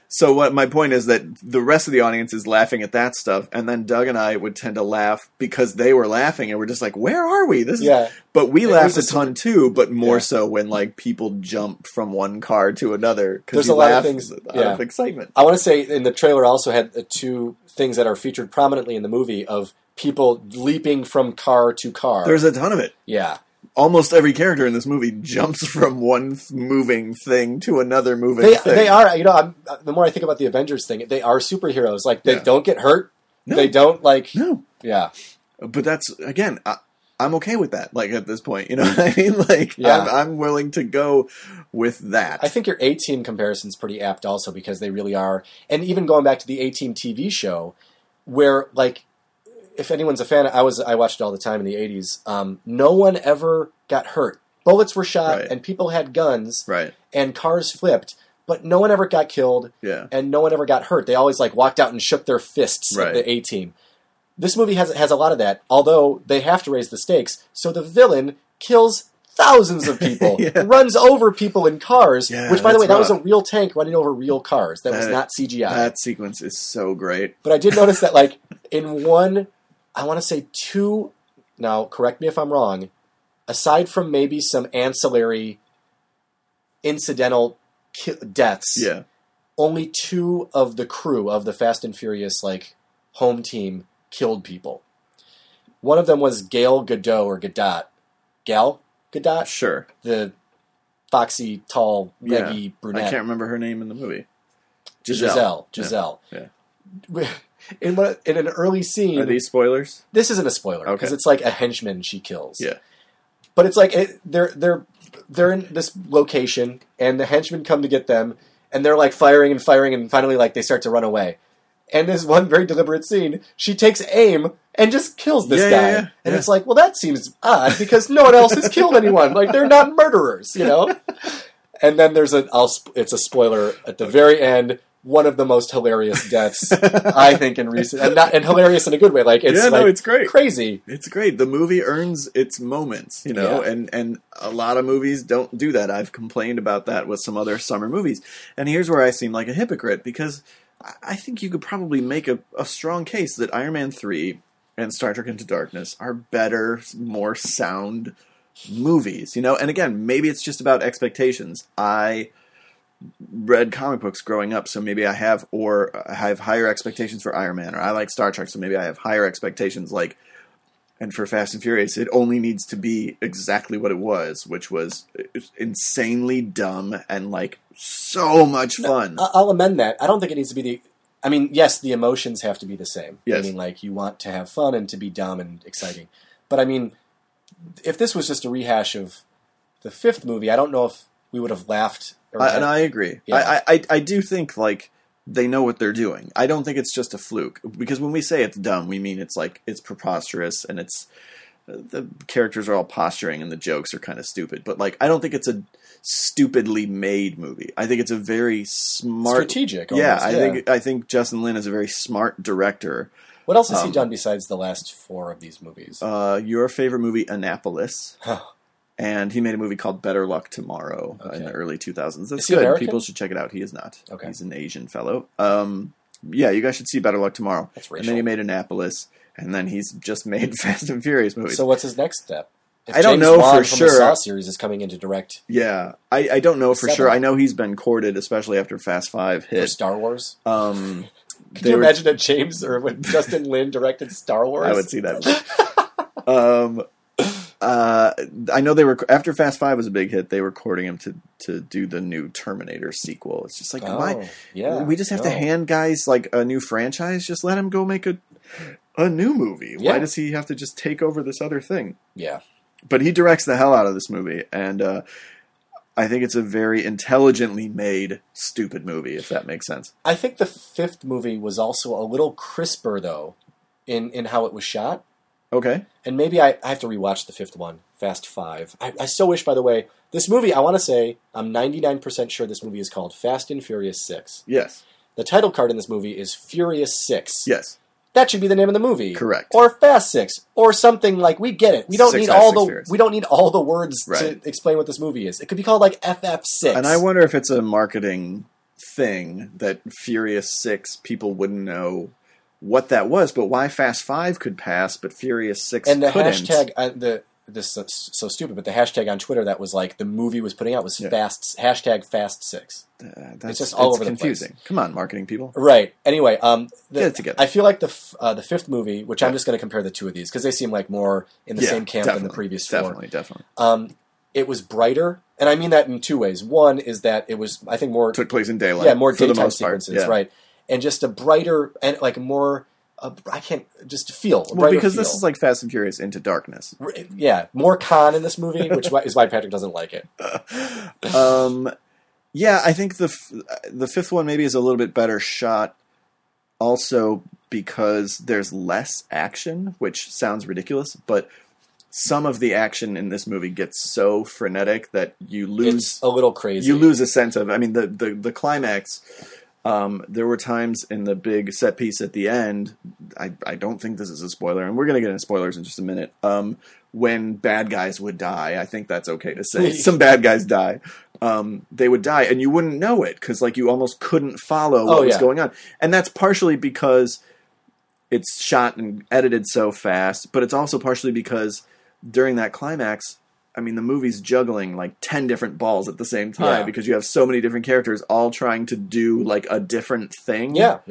So what my point is that the rest of the audience is laughing at that stuff, and then Doug and I would tend to laugh because they were laughing, and we're just like, "Where are we?" But we laughed a ton too, but more so when like people jump from one car to another because there's a lot of things out of excitement. I want to say in the trailer also had two things that are featured prominently in the movie of people leaping from car to car. There's a ton of it. Yeah. Almost every character in this movie jumps from one moving thing to another moving thing. They are, the more I think about the Avengers thing, they are superheroes. Like, they don't get hurt. No. They don't, like... No. Yeah. But that's, again, I'm okay with that, like, at this point. You know what I mean? Like, I'm willing to go with that. I think your A-Team comparison's pretty apt also because they really are. And even going back to the A-Team TV show, where, like... If anyone's a fan, I watched it all the time in the 80s. No one ever got hurt. Bullets were shot, and people had guns, and cars flipped, but no one ever got killed, and no one ever got hurt. They always like walked out and shook their fists at the A-Team. This movie has a lot of that, although they have to raise the stakes. So the villain kills thousands of people, runs over people in cars, which, by the way, that was a real tank running over real cars. That was not CGI. That sequence is so great. But I did notice that, like, in one... I want to say two, now correct me if I'm wrong, aside from maybe some ancillary incidental deaths, only two of the crew of the Fast and Furious like home team killed people. One of them was Gal Gadot or Gadot. Gal Gadot? Sure. The foxy, tall, leggy brunette. I can't remember her name in the movie. Giselle. Yeah. In an early scene... Are these spoilers? This isn't a spoiler, because it's like a henchman she kills. Yeah. But it's like, they're in this location, and the henchmen come to get them, and they're like firing, and finally like they start to run away. And there's one very deliberate scene, she takes aim, and just kills this guy. And it's like, well, that seems odd, because no one else has killed anyone. Like, they're not murderers, you know? And then there's it's a spoiler at the very end... One of the most hilarious deaths, I think, in recent... And hilarious in a good way. Like, it's it's great. Crazy. It's great. The movie earns its moments, you know? Yeah. And a lot of movies don't do that. I've complained about that with some other summer movies. And here's where I seem like a hypocrite, because I think you could probably make a strong case that Iron Man 3 and Star Trek Into Darkness are better, more sound movies, you know? And again, maybe it's just about expectations. I read comic books growing up, so maybe I have higher expectations for Iron Man, or I like Star Trek, so maybe I have higher expectations. Like, and for Fast and Furious, it only needs to be exactly what it was, which was insanely dumb and like so much fun. I'll amend that. I don't think it needs to be I mean, yes, the emotions have to be the same. Yes. I mean, like, you want to have fun and to be dumb and exciting. But I mean, if this was just a rehash of the fifth movie, I don't know if we would have laughed. And I agree. Yeah. I do think, like, they know what they're doing. I don't think it's just a fluke. Because when we say it's dumb, we mean it's, like, it's preposterous and it's... the characters are all posturing and the jokes are kind of stupid. But, like, I don't think it's a stupidly made movie. I think it's a very smart... strategic, almost. I think Justin Lin is a very smart director. What else has he done besides the last four of these movies? Your favorite movie, Annapolis. And he made a movie called Better Luck Tomorrow in the early 2000s. That's good. American? People should check it out. He is not. Okay. He's an Asian fellow. Yeah, you guys should see Better Luck Tomorrow. That's racial. And then he made Annapolis, and then he's just made Fast and Furious movies. So what's his next step? If I don't know for sure. The Saw series is coming in to direct. Yeah, I don't know for sure. I know he's been courted, especially after Fast 5 hit. For Star Wars? Can you imagine that James or when Justin Lin directed Star Wars? I would see that. I know they were after Fast 5 was a big hit. They were courting him to do the new Terminator sequel. It's just like, why? Yeah, we just have to hand guys like a new franchise. Just let him go make a new movie. Yeah. Why does he have to just take over this other thing? Yeah, but he directs the hell out of this movie, and I think it's a very intelligently made, stupid movie. If that makes sense. I think the fifth movie was also a little crisper though, in how it was shot. Okay. And maybe I have to rewatch the fifth one, Fast 5. I so wish, by the way, this movie, I want to say, I'm 99% sure this movie is called Fast and Furious 6. Yes. The title card in this movie is Furious 6. Yes. That should be the name of the movie. Correct. Or Fast 6. Or something like, we get it. We don't need all the words to explain what this movie is. It could be called like FF6. And I wonder if it's a marketing thing that Furious 6 people wouldn't know what that was, but why Fast 5 could pass, but Furious 6 couldn't. And the hashtag, this is so stupid, but the hashtag on Twitter that was like the movie was putting out was hashtag Fast 6. It's just all over confusing. The place. Come on, marketing people. Right. Anyway, get it together. I feel like the fifth movie, which I'm just going to compare the two of these because they seem like more in the same camp than the previous four. Definitely. It was brighter, and I mean that in two ways. One is that it was, I think, more took place in daylight. Yeah, more daytime sequences, right? And just a brighter and like more. I can't just feel. Well, because this is like Fast and Furious into darkness. Yeah, more con in this movie, which is why Patrick doesn't like it. Yeah, I think the fifth one maybe is a little bit better shot. Also, because there's less action, which sounds ridiculous, but some of the action in this movie gets so frenetic that you lose it's a little crazy. You lose a sense of. I mean, the climax. There were times in the big set piece at the end, I don't think this is a spoiler, and we're going to get into spoilers in just a minute, when bad guys would die. I think that's okay to say. Some bad guys die. They would die, and you wouldn't know it, because like, you almost couldn't follow what was going on. And that's partially because it's shot and edited so fast, but it's also partially because during that climax, I mean, the movie's juggling like 10 different balls at the same time because you have so many different characters all trying to do like a different thing. Yeah.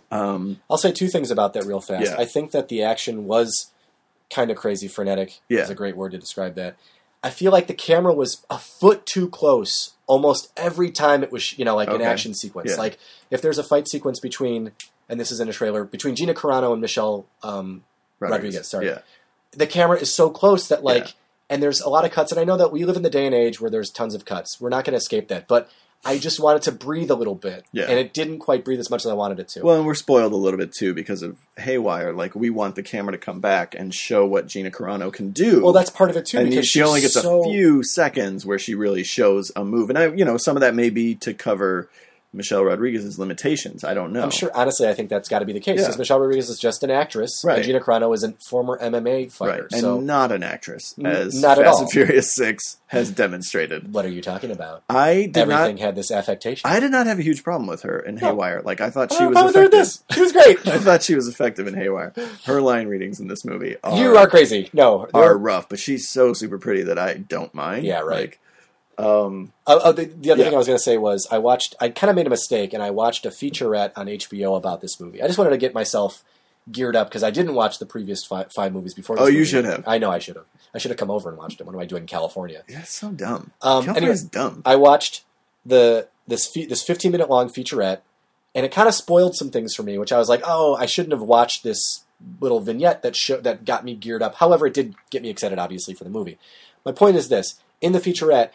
I'll say two things about that real fast. Yeah. I think that the action was kind of crazy frenetic. Yeah. Is a great word to describe that. I feel like the camera was a foot too close almost every time it was, an action sequence. Yeah. Like if there's a fight sequence between, and this is in a trailer, between Gina Carano and Michelle Rodriguez. Sorry. Yeah. The camera is so close that and there's a lot of cuts, and I know that we live in the day and age where there's tons of cuts. We're not going to escape that, but I just wanted to breathe a little bit, and it didn't quite breathe as much as I wanted it to. Well, and we're spoiled a little bit, too, because of Haywire. Like, we want the camera to come back and show what Gina Carano can do. Well, that's part of it, too, and because she only gets a few seconds where she really shows a move. And, some of that may be to cover Michelle Rodriguez's limitations. I don't know. I'm sure, honestly, I think that's got to be the case, because Michelle Rodriguez is just an actress, and Gina Carano is a former MMA fighter. Right, and not an actress, as not Fast and Furious 6 has demonstrated. What are you talking about? Everything had this affectation. I did not have a huge problem with her in Haywire. Like, I thought she was effective. She was great. I thought she was effective in Haywire. Her line readings in this movie are crazy. No, are rough, but she's so super pretty that I don't mind. Yeah, right. Like, the other thing I was going to say was I kind of made a mistake, and I watched a featurette on HBO about this movie. I just wanted to get myself geared up because I didn't watch the previous five movies before this movie. You should have. I know I should have. I should have come over and watched it. What am I doing in California? Yeah, it's so dumb. California's dumb. I watched this 15-minute long featurette, and it kind of spoiled some things for me, which I was like, oh, I shouldn't have watched this little vignette that got me geared up. However, it did get me excited, obviously, for the movie. My point is this. In the featurette,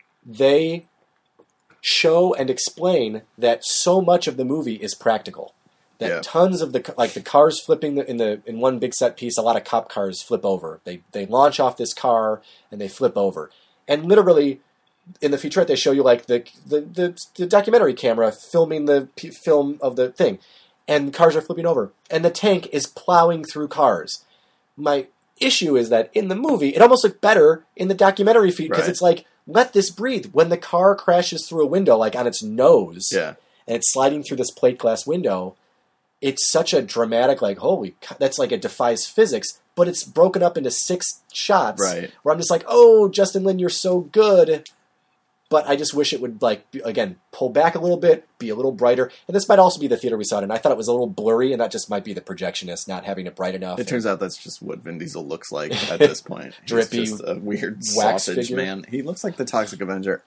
they show and explain that so much of the movie is practical. That tons of the cars flipping in one big set piece, a lot of cop cars flip over. They launch off this car and they flip over. And literally, in the featurette, they show you like the documentary camera filming the film of the thing, and cars are flipping over, and the tank is plowing through cars. My issue is that in the movie, it almost looked better in the documentary feed because it's like, let this breathe. When the car crashes through a window, like on its nose, and it's sliding through this plate glass window, it's such a dramatic, like, holy, that's like it defies physics, but it's broken up into 6 shots where I'm just like, oh, Justin Lin, you're so good. But I just wish it would, like, again, pull back a little bit, be a little brighter. And this might also be the theater we saw it in. I thought it was a little blurry, and that just might be the projectionist not having it bright enough. It turns out that's just what Vin Diesel looks like at this point. Drippy, he's just a weird wax sausage figure. Man. He looks like the Toxic Avenger.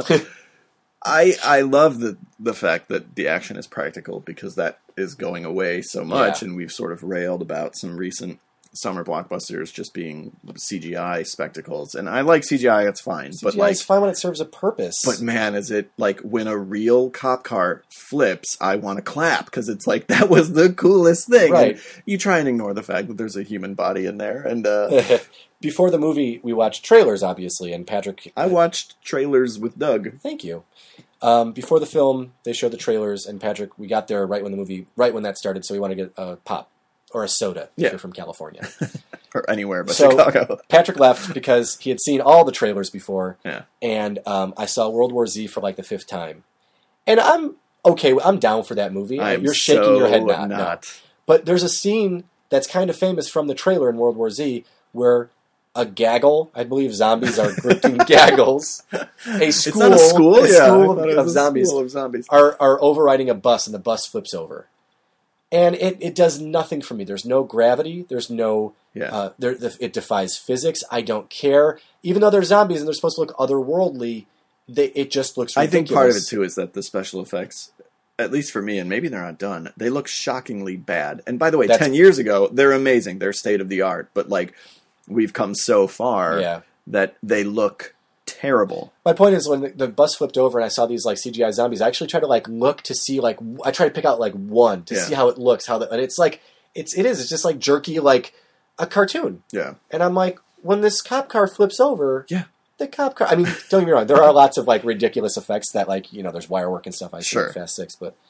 I love the fact that the action is practical because that is going away so much, and we've sort of railed about some recent summer blockbusters just being CGI spectacles. And I like CGI, it's fine. CGI is fine when it serves a purpose. But man, is it like when a real cop car flips, I want to clap because it's like, that was the coolest thing. Right. And you try and ignore the fact that there's a human body in there. And before the movie, we watched trailers, obviously, and Patrick... I watched trailers with Doug. Thank you. Before the film, they showed the trailers, and Patrick, we got there right when that started, so we wanted to get a pop. Or a soda, if you're from California. Or anywhere but Chicago. Patrick left because he had seen all the trailers before. Yeah. And I saw World War Z for like the 5th time. And okay, I'm down for that movie. You're shaking your head not. No. But there's a scene that's kind of famous from the trailer in World War Z where a gaggle, I believe zombies are grouped in gaggles. It's not a school? A school of zombies are overriding a bus, and the bus flips over. And it does nothing for me. There's no gravity. There's no... it defies physics. I don't care. Even though they're zombies and they're supposed to look otherworldly, it just looks ridiculous. I think part of it, too, is that the special effects, at least for me, and maybe they're not done, they look shockingly bad. And by the way, 10 years ago, they're amazing. They're state-of-the-art. But, like, we've come so far that they look terrible. My point is, when the bus flipped over and I saw these like CGI zombies, I actually tried to like look to see like I tried to pick out like one to see how it looks, and it's like it's just like jerky, like a cartoon. Yeah. And I'm like, when this cop car flips over, the cop car. I mean, don't get me wrong, there are lots of like ridiculous effects that like there's wire work and stuff I see in Fast 6, but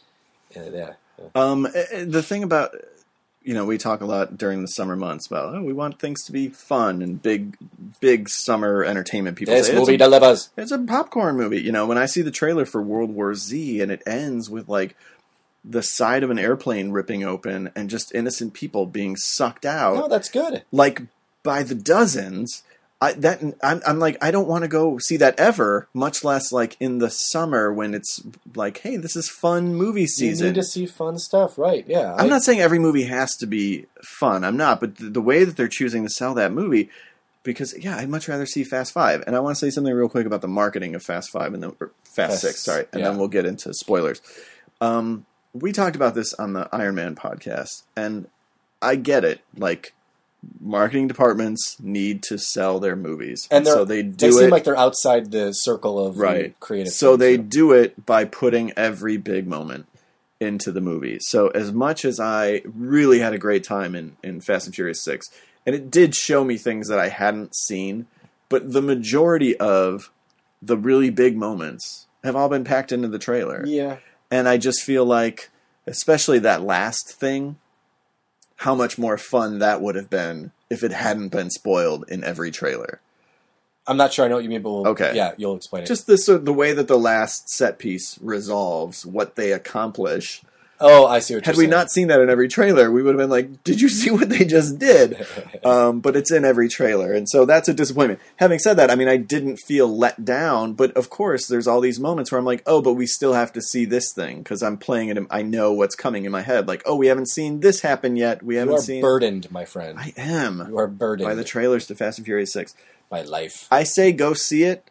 the thing about we talk a lot during the summer months about, we want things to be fun and big summer entertainment. People say, movie delivers. It's a popcorn movie. When I see the trailer for World War Z and it ends with, like, the side of an airplane ripping open and just innocent people being sucked out. No, that's good. Like, by the dozens... I'm like, I don't want to go see that ever, much less like in the summer when it's like, hey, this is fun movie season. You need to see fun stuff, right? Yeah. I'm not saying every movie has to be fun. I'm not, but the way that they're choosing to sell that movie, because I'd much rather see Fast 5. And I want to say something real quick about the marketing of Fast 5 and Fast 6, sorry, and then we'll get into spoilers. We talked about this on the Iron Man podcast, and I get it, like, marketing departments need to sell their movies, and so they seem like they're outside the circle of creative. So they do it by putting every big moment into the movie. So as much as I really had a great time in Fast and Furious 6, and it did show me things that I hadn't seen, but the majority of the really big moments have all been packed into the trailer. Yeah, and I just feel like, especially that last thing, how much more fun that would have been if it hadn't been spoiled in every trailer. I'm not sure I know what you mean, but okay. You'll explain it. Just the way that the last set piece resolves what they accomplish. Oh, I see what you're saying. Had we not seen that in every trailer, we would have been like, did you see what they just did? But it's in every trailer, and so that's a disappointment. Having said that, I mean, I didn't feel let down, but of course there's all these moments where I'm like, oh, but we still have to see this thing, because I'm playing it, I know what's coming in my head. Like, oh, we haven't seen this happen yet. You are burdened, my friend. I am. You are burdened. By the trailers to Fast and Furious 6. By life. I say go see it.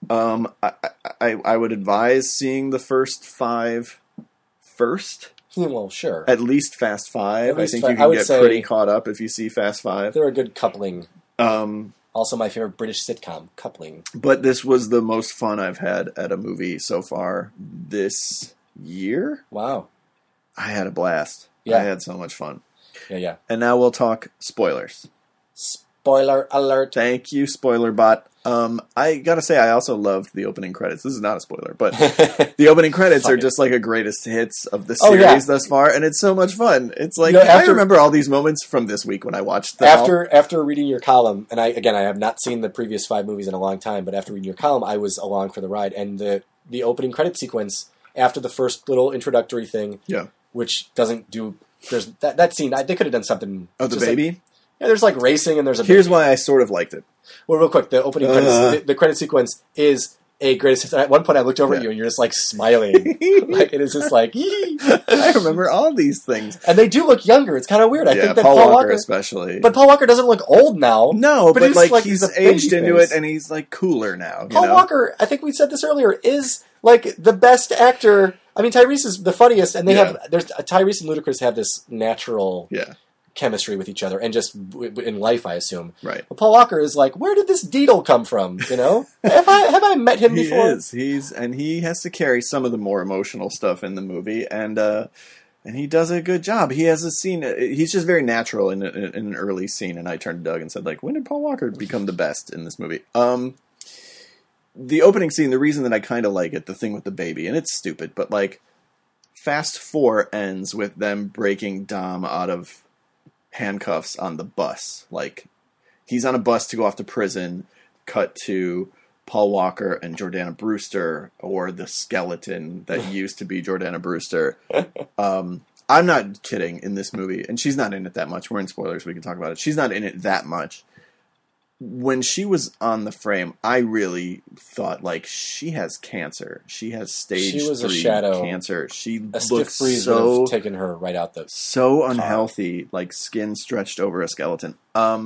I would advise seeing the first 5 first. Well, sure. At least Fast 5. I think you can get pretty caught up if you see Fast 5. They're a good coupling. Also my favorite British sitcom, Coupling. But this was the most fun I've had at a movie so far this year. Wow. I had a blast. Yeah. I had so much fun. Yeah. And now we'll talk spoilers. Spoiler alert. Thank you, Spoiler Bot. I gotta say, I also loved the opening credits. This is not a spoiler, but the opening credits are just like a greatest hits of the series thus far, and it's so much fun. It's like, I remember all these moments from this week when I watched them After reading your column, and I have not seen the previous 5 movies in a long time, but after reading your column, I was along for the ride, and the opening credit sequence, after the first little introductory thing, which doesn't do... There's that scene, they could have done something... Oh, the baby? Like, there's like racing and there's a... Here's why I sort of liked it. Well, real quick, the opening credits, the credit sequence is a greatest hits. At one point, I looked over at you and you're just like smiling. Like, it is just like... I remember all these things. And they do look younger. It's kind of weird. I think that Paul Walker especially. But Paul Walker doesn't look old now. No, but like he's aged into it and he's like cooler now. Paul Walker, I think we said this earlier, is like the best actor. I mean, Tyrese is the funniest, and Tyrese and Ludacris have this natural chemistry with each other, and just in life, I assume. Right. But Paul Walker is like, where did this Deedle come from? You know, have I met him before? He has to carry some of the more emotional stuff in the movie, and he does a good job. He has a scene. He's just very natural in an early scene, and I turned to Doug and said, like, when did Paul Walker become the best in this movie? The opening scene, the reason that I kind of like it, the thing with the baby, and it's stupid, but like, Fast 4 ends with them breaking Dom out of handcuffs on the bus. Like, he's on a bus to go off to prison, cut to Paul Walker and Jordana Brewster, or the skeleton that used to be Jordana Brewster. I'm not kidding in this movie, and she's not in it that much. We're in spoilers, we can talk about it. She's not in it that much. When she was on the frame, I really thought, like, she has cancer. She has stage 3 cancer. She looks so... would have taken her right out the... So unhealthy, like skin stretched over a skeleton.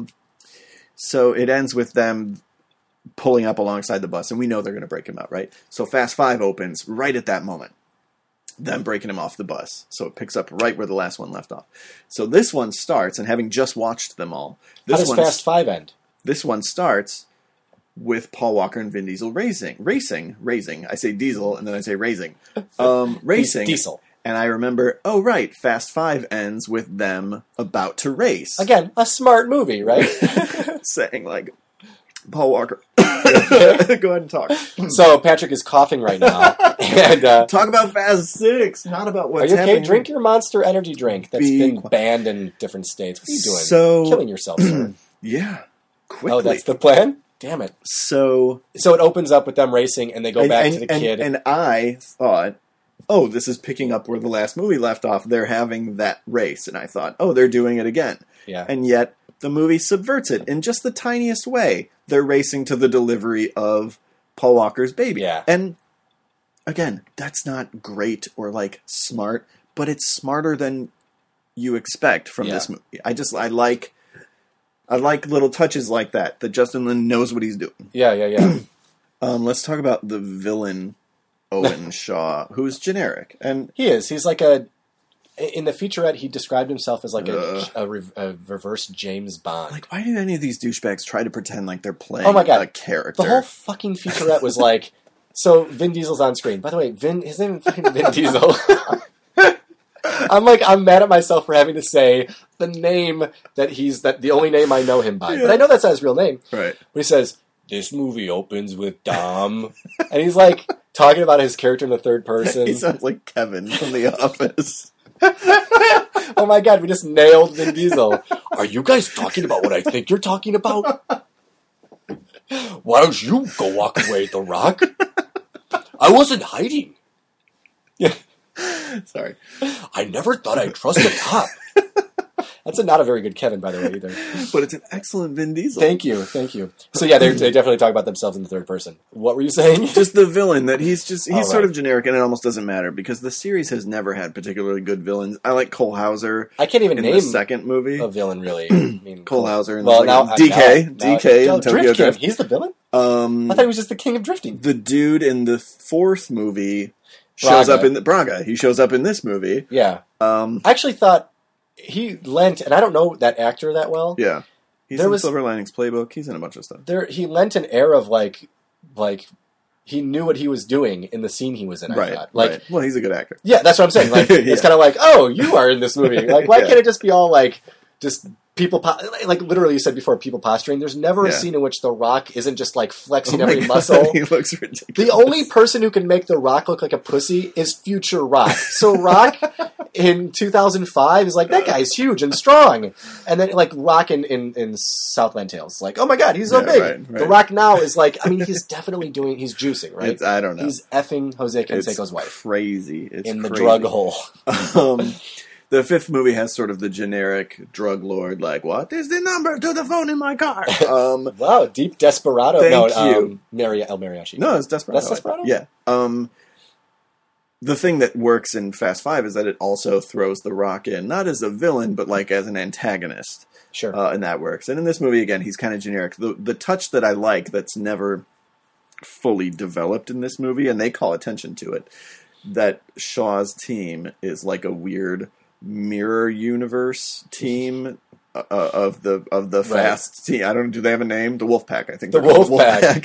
So it ends with them pulling up alongside the bus, and we know they're going to break him out, right? So Fast 5 opens right at that moment. Them breaking him off the bus. So it picks up right where the last one left off. So this one starts, and having just watched them all... How does Fast 5 end? This one starts with Paul Walker and Vin Diesel racing. I say Diesel, and then I say racing. Racing. Diesel. And I remember, oh, right, Fast 5 ends with them about to race. Again, a smart movie, right? Saying, like, Paul Walker. Go ahead and talk. So Patrick is coughing right now. And talk about Fast 6, not about what's happening. Are you okay? Drink your Monster Energy drink that's been banned in different states. What are you doing? Killing yourself, sir. Yeah. Quickly. Oh, that's the plan? Damn it. So it opens up with them racing, and they go back to the kid. And I thought, oh, this is picking up where the last movie left off. They're having that race. And I thought, oh, they're doing it again. Yeah. And yet, the movie subverts it in just the tiniest way. They're racing to the delivery of Paul Walker's baby. Yeah. And, again, that's not great or, like, smart, but it's smarter than you expect from this movie. I like little touches like that Justin Lin knows what he's doing. Yeah. Let's talk about the villain, Owen Shaw, who's generic. And he is. He's like in the featurette, he described himself as like a reverse James Bond. Like, why do any of these douchebags try to pretend like they're playing a character? The whole fucking featurette was like, so Vin Diesel's on screen. By the way, his name is fucking Vin Diesel. I'm mad at myself for having to say the name the only name I know him by. Yeah. But I know that's not his real name. Right. But he says, this movie opens with Dom. And he's like talking about his character in the third person. He sounds like Kevin from The Office. Oh my god, we just nailed Vin Diesel. Are you guys talking about what I think you're talking about? Why don't you go walk away, The Rock? I wasn't hiding. Yeah. Sorry. I never thought I'd trust a cop. That's not a very good Kevin, by the way, either. But it's an excellent Vin Diesel. Thank you. So yeah, they definitely talk about themselves in the third person. What were you saying? Just the villain, that he's sort of generic, and it almost doesn't matter, because the series has never had particularly good villains. I like Cole Hauser. I can't even name the second movie. A villain, really. I mean, Cole Hauser in DK in Tokyo Drift. He's the villain? I thought he was just the king of drifting. The dude in the fourth movie shows up in Braga. He shows up in this movie. Yeah. I actually thought he lent, and I don't know that actor that well. Yeah. He's in Silver Linings Playbook. He's in a bunch of stuff. He lent an air of like he knew what he was doing in the scene he was in, I thought. Like, right. Well, he's a good actor. Yeah, that's what I'm saying. Like, it's kind of like, oh, you are in this movie. Like, why can't it just be all like, just people, like literally you said before, people posturing. There's never a scene in which The Rock isn't just like flexing every muscle. He looks ridiculous. The only person who can make The Rock look like a pussy is future Rock. So Rock in 2005 is like, that guy's huge and strong. And then like Rock in Southland Tales, like, oh my god, he's so big. Right. The Rock now is like, I mean, he's definitely he's juicing, right? I don't know. He's effing Jose Canseco's wife. Crazy. It's in the drug hole. The fifth movie has sort of the generic drug lord, like, what is the number to the phone in my car? Wow, deep Desperado. Thank you. El Mariachi. No, it's Desperado. That's Desperado? Yeah. The thing that works in Fast 5 is that it also throws The Rock in, not as a villain, but like as an antagonist. Sure. And that works. And in this movie, again, he's kind of generic. The touch that I like that's never fully developed in this movie, and they call attention to it, that Shaw's team is like a weird mirror universe team of the Fast team. I don't know, do they have a name? The Wolfpack, I think. The Wolfpack.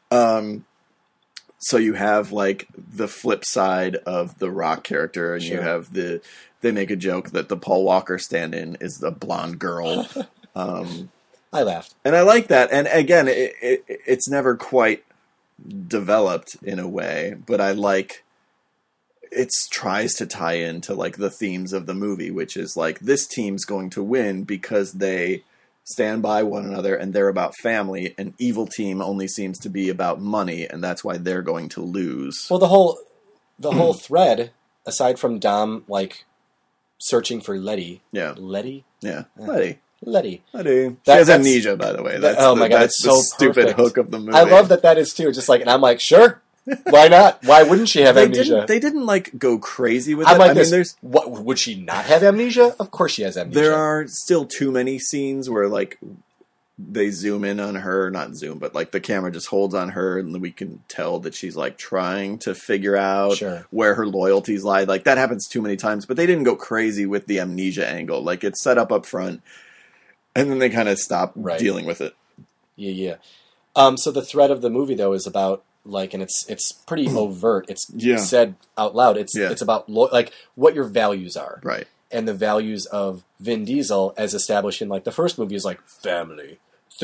So you have like the flip side of the Rock character, and you have they make a joke that the Paul Walker stand-in is the blonde girl. I laughed. And I like that. And again, it's never quite developed in a way, but I like it tries to tie into like the themes of the movie, which is like this team's going to win because they stand by one another, and they're about family. An evil team only seems to be about money, and that's why they're going to lose. Well, the whole thread, aside from Dom like searching for Letty. Yeah. Letty? Yeah. Letty. She has amnesia, by the way. Oh my God, it's so the stupid perfect. hook of the movie. I love that is too. Just like, and I'm like, sure. Why not? Why wouldn't she have amnesia? They didn't like go crazy with it. I'm like, what would she not have amnesia? Of course she has amnesia. There are still too many scenes where like they zoom in on her, not zoom, but like the camera just holds on her, and we can tell that she's like trying to figure out where her loyalties lie. Like that happens too many times, but they didn't go crazy with the amnesia angle. Like it's set up front, and then they kind of stop dealing with it. Yeah. So the thread of the movie though is about like, and it's pretty overt. It's said out loud. It's about like what your values are, right? And the values of Vin Diesel, as established in like the first movie, is like family,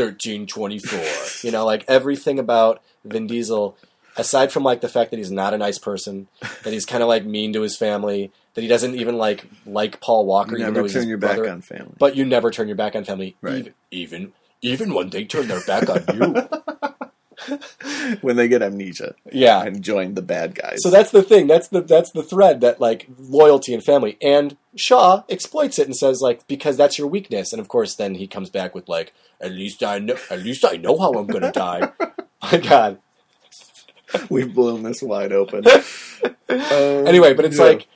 1324. Like everything about Vin Diesel, aside from like the fact that he's not a nice person, that he's kind of like mean to his family, that he doesn't even like Paul Walker. You never turn your back on family, but you never turn your back on family, right? Even when they turn their back on you. When they get amnesia, and join the bad guys. So that's the thing. That's the thread, that like loyalty and family. And Shaw exploits it and says like, because that's your weakness. And of course, then he comes back with like, at least I know how I'm gonna die. My God, we've blown this wide open. Anyway, but it's like,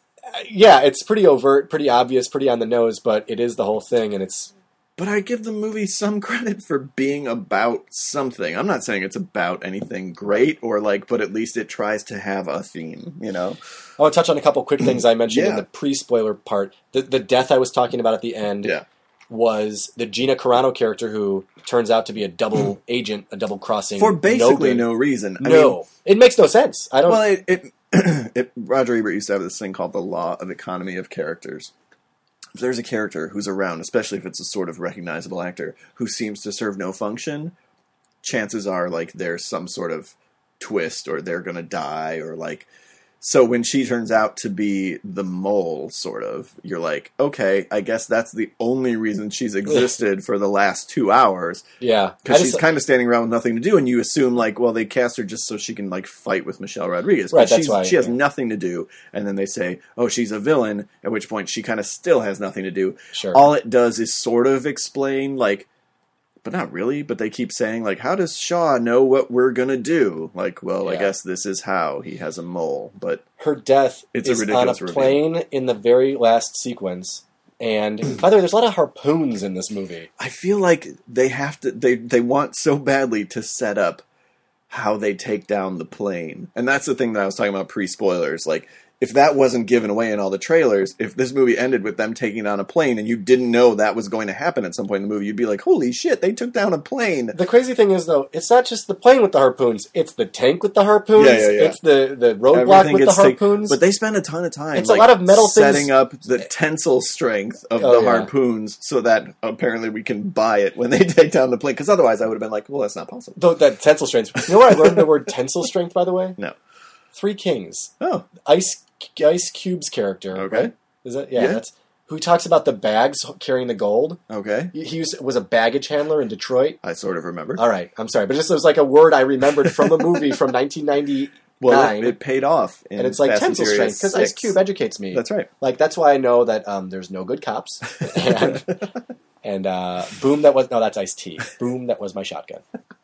it's pretty overt, pretty obvious, pretty on the nose, but it is the whole thing, and it's. But I give the movie some credit for being about something. I'm not saying it's about anything great but at least it tries to have a theme, I want to touch on a couple quick things I mentioned in the pre-spoiler part. The death I was talking about at the end was the Gina Carano character, who turns out to be a double agent, a double crossing. For basically no reason. I mean, it makes no sense. I don't. Well, Roger Ebert used to have this thing called the law of economy of characters. If there's a character who's around, especially if it's a sort of recognizable actor, who seems to serve no function, chances are like there's some sort of twist, or they're going to die, or like. So when she turns out to be the mole, sort of, you're like, okay, I guess that's the only reason she's existed for the last 2 hours. Yeah. Because she's kind of standing around with nothing to do, and you assume, like, well, they cast her just so she can, like, fight with Michelle Rodriguez. Right, But she has nothing to do, and then they say, oh, she's a villain, at which point she kind of still has nothing to do. Sure. All it does is sort of explain, like, but not really, but they keep saying, like, how does Shaw know what we're going to do? Like, well, I guess this is how. He has a mole, but... Her death is on a plane in the very last sequence. And, by the way, there's a lot of harpoons in this movie. I feel like they have to... They want so badly to set up how they take down the plane. And that's the thing that I was talking about pre-spoilers. Like, if that wasn't given away in all the trailers, if this movie ended with them taking down a plane and you didn't know that was going to happen at some point in the movie, you'd be like, holy shit, they took down a plane. The crazy thing is, though, it's not just the plane with the harpoons. It's the tank with the harpoons. It's the roadblock with the harpoons. But they spend a ton of time a lot of metal setting up the tensile strength of the harpoons so that apparently we can buy it when they take down the plane. Because otherwise I would have been like, well, that's not possible. Though that tensile strength. You know where I learned the word tensile strength, by the way? No. Three Kings. Oh. Ice Cube's character. Okay. Right? Is that that's who talks about the bags carrying the gold. Okay. He was a baggage handler in Detroit. I sort of remember. All right, I'm sorry, but just it was like a word I remembered from a movie from 1999. Well, it paid off, and it's like Fast tensile strength because Ice Cube educates me. That's right. Like that's why I know that there's no good cops. And boom, that's Ice-T. Boom, that was my shotgun.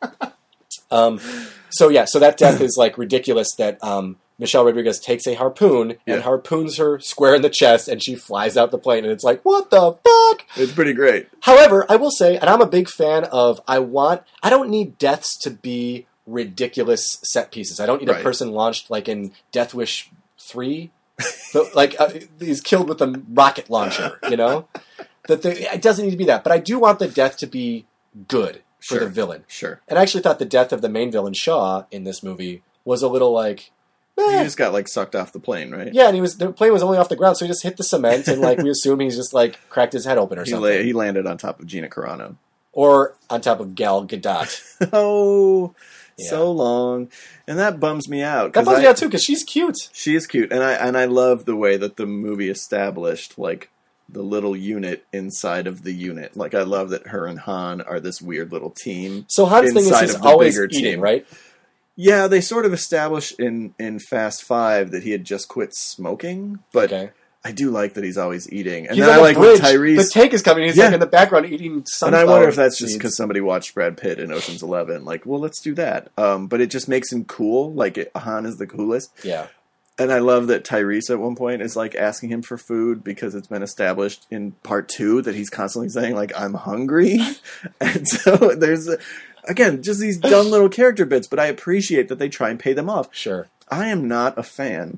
So that death is like ridiculous. That Michelle Rodriguez takes a harpoon and harpoons her square in the chest, and she flies out the plane, and it's like, what the fuck? It's pretty great. However, I will say, and I'm a big fan of, I don't need deaths to be ridiculous set pieces. I don't need a person launched like in Death Wish 3, he's killed with a rocket launcher, it doesn't need to be that. But I do want the death to be good for the villain. Sure. And I actually thought the death of the main villain, Shaw, in this movie was a little like... He just got sucked off the plane, right? Yeah, and the plane was only off the ground, so he just hit the cement, and we assume he's just cracked his head open or something. He landed on top of Gina Carano. Or on top of Gal Gadot. Oh, so long. And that bums me out. That bums me out too, because she's cute. She is cute, and I love the way that the movie established, little unit inside of the unit. Like, I love that her and Han are this weird little team. So Han's thing is he's always eating, team. Right? Yeah, they sort of establish in Fast 5 that he had just quit smoking, but I do like that he's always eating. And he's then I like when Tyrese... The tank is coming, he's like in the background eating sunflower And I wonder if that's just because somebody watched Brad Pitt in Ocean's 11. Like, well, let's do that. But it just makes him cool. Like, Han is the coolest. Yeah. And I love that Tyrese at one point is like asking him for food because it's been established in part 2 that he's constantly saying like, I'm hungry. And so there's, again, just these dumb little character bits, but I appreciate that they try and pay them off. Sure. I am not a fan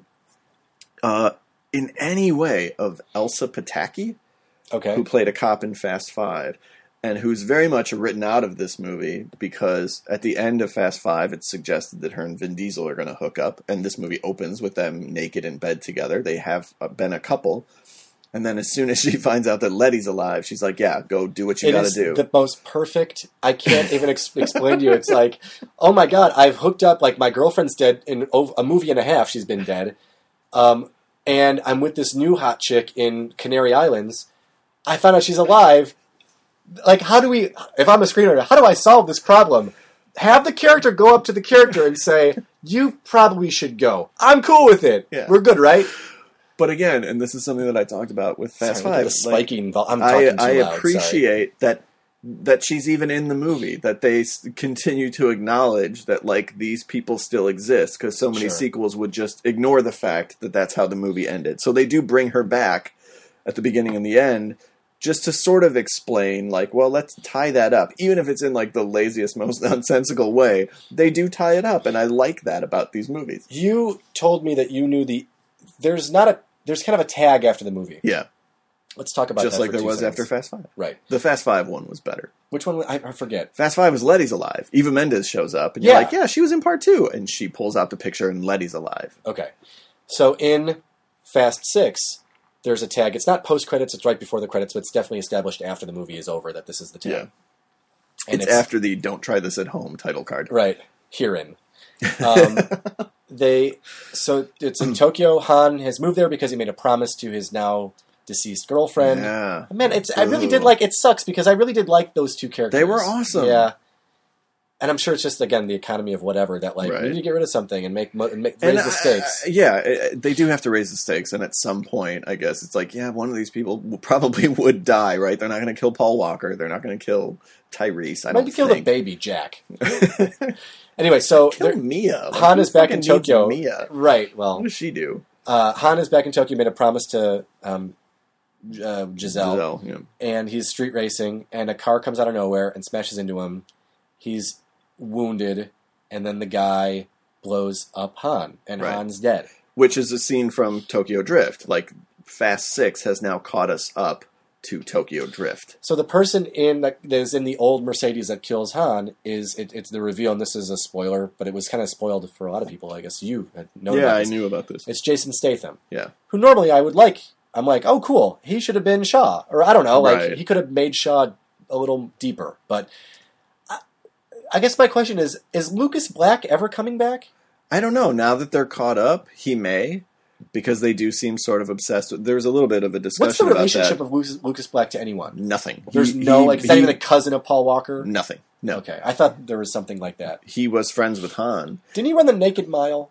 in any way of Elsa Pataky, who played a cop in Fast 5. And who's very much written out of this movie because at the end of Fast 5, it's suggested that her and Vin Diesel are going to hook up. And this movie opens with them naked in bed together. They have been a couple. And then as soon as she finds out that Letty's alive, she's like, yeah, go do what you got to do. It's the most perfect. I can't even explain to you. It's like, oh my God, I've hooked up. Like, my girlfriend's dead in a movie and a half. She's been dead. And I'm with this new hot chick in Canary Islands. I found out she's alive. Like, how do we, if I'm a screenwriter, how do I solve this problem? Have the character go up to the character and say, you probably should go. I'm cool with it. Yeah. We're good, right? But again, and this is something that I talked about with Fast 5. The spiking, I'm talking too loud. I appreciate that she's even in the movie, that they continue to acknowledge that, like, these people still exist, because so many sequels would just ignore the fact that that's how the movie ended. So they do bring her back at the beginning and the end, just to sort of explain, like, well, let's tie that up. Even if it's in, like, the laziest, most nonsensical way, they do tie it up, and I like that about these movies. You told me that you knew there's kind of a tag after the movie. Yeah. Let's talk about just that like there was after Fast 5. Right. The Fast 5 one was better. Which one? I forget. Fast 5 is Letty's alive. Eva Mendes shows up, and you're like, yeah, she was in part 2. And she pulls out the picture, and Letty's alive. Okay. So in Fast 6... there's a tag. It's not post-credits. It's right before the credits, but it's definitely established after the movie is over that this is the tag. Yeah. And it's after the "Don't try this at home" title card. Right. Herein. So it's in Tokyo. Han has moved there because he made a promise to his now deceased girlfriend. Yeah. Man, I really did like, it sucks because I really did like those two characters. They were awesome. Yeah. And I'm sure it's just, again, the economy of whatever, that, like, we need to get rid of something and raise the stakes. They do have to raise the stakes, and at some point, I guess, it's like, yeah, one of these people probably would die, right? They're not going to kill Paul Walker. They're not going to kill Tyrese, Maybe kill the baby, Jack. Anyway, so... Kill Mia. Like, Han is back in Tokyo. Mia? Right, well... What does she do? Han is back in Tokyo, made a promise to Giselle, yeah. And he's street racing, and a car comes out of nowhere and smashes into him. He's wounded, and then the guy blows up Han, and Han's dead. Which is a scene from Tokyo Drift. Like, Fast 6 has now caught us up to Tokyo Drift. So the person that is in the old Mercedes that kills Han it's the reveal, and this is a spoiler, but it was kind of spoiled for a lot of people. I guess you had known about this. I knew about this. It's Jason Statham. Yeah. Who normally I would like. I'm like, oh, cool. He should have been Shaw. Or I don't know. Like, he could have made Shaw a little deeper, but... I guess my question is Lucas Black ever coming back? I don't know. Now that they're caught up, he may, because they do seem sort of obsessed with... There's a little bit of a discussion about that. What's the relationship of Lucas Black to anyone? Nothing. There's is not even a cousin of Paul Walker? Nothing. No. Okay. I thought there was something like that. He was friends with Han. Didn't he run the Naked Mile?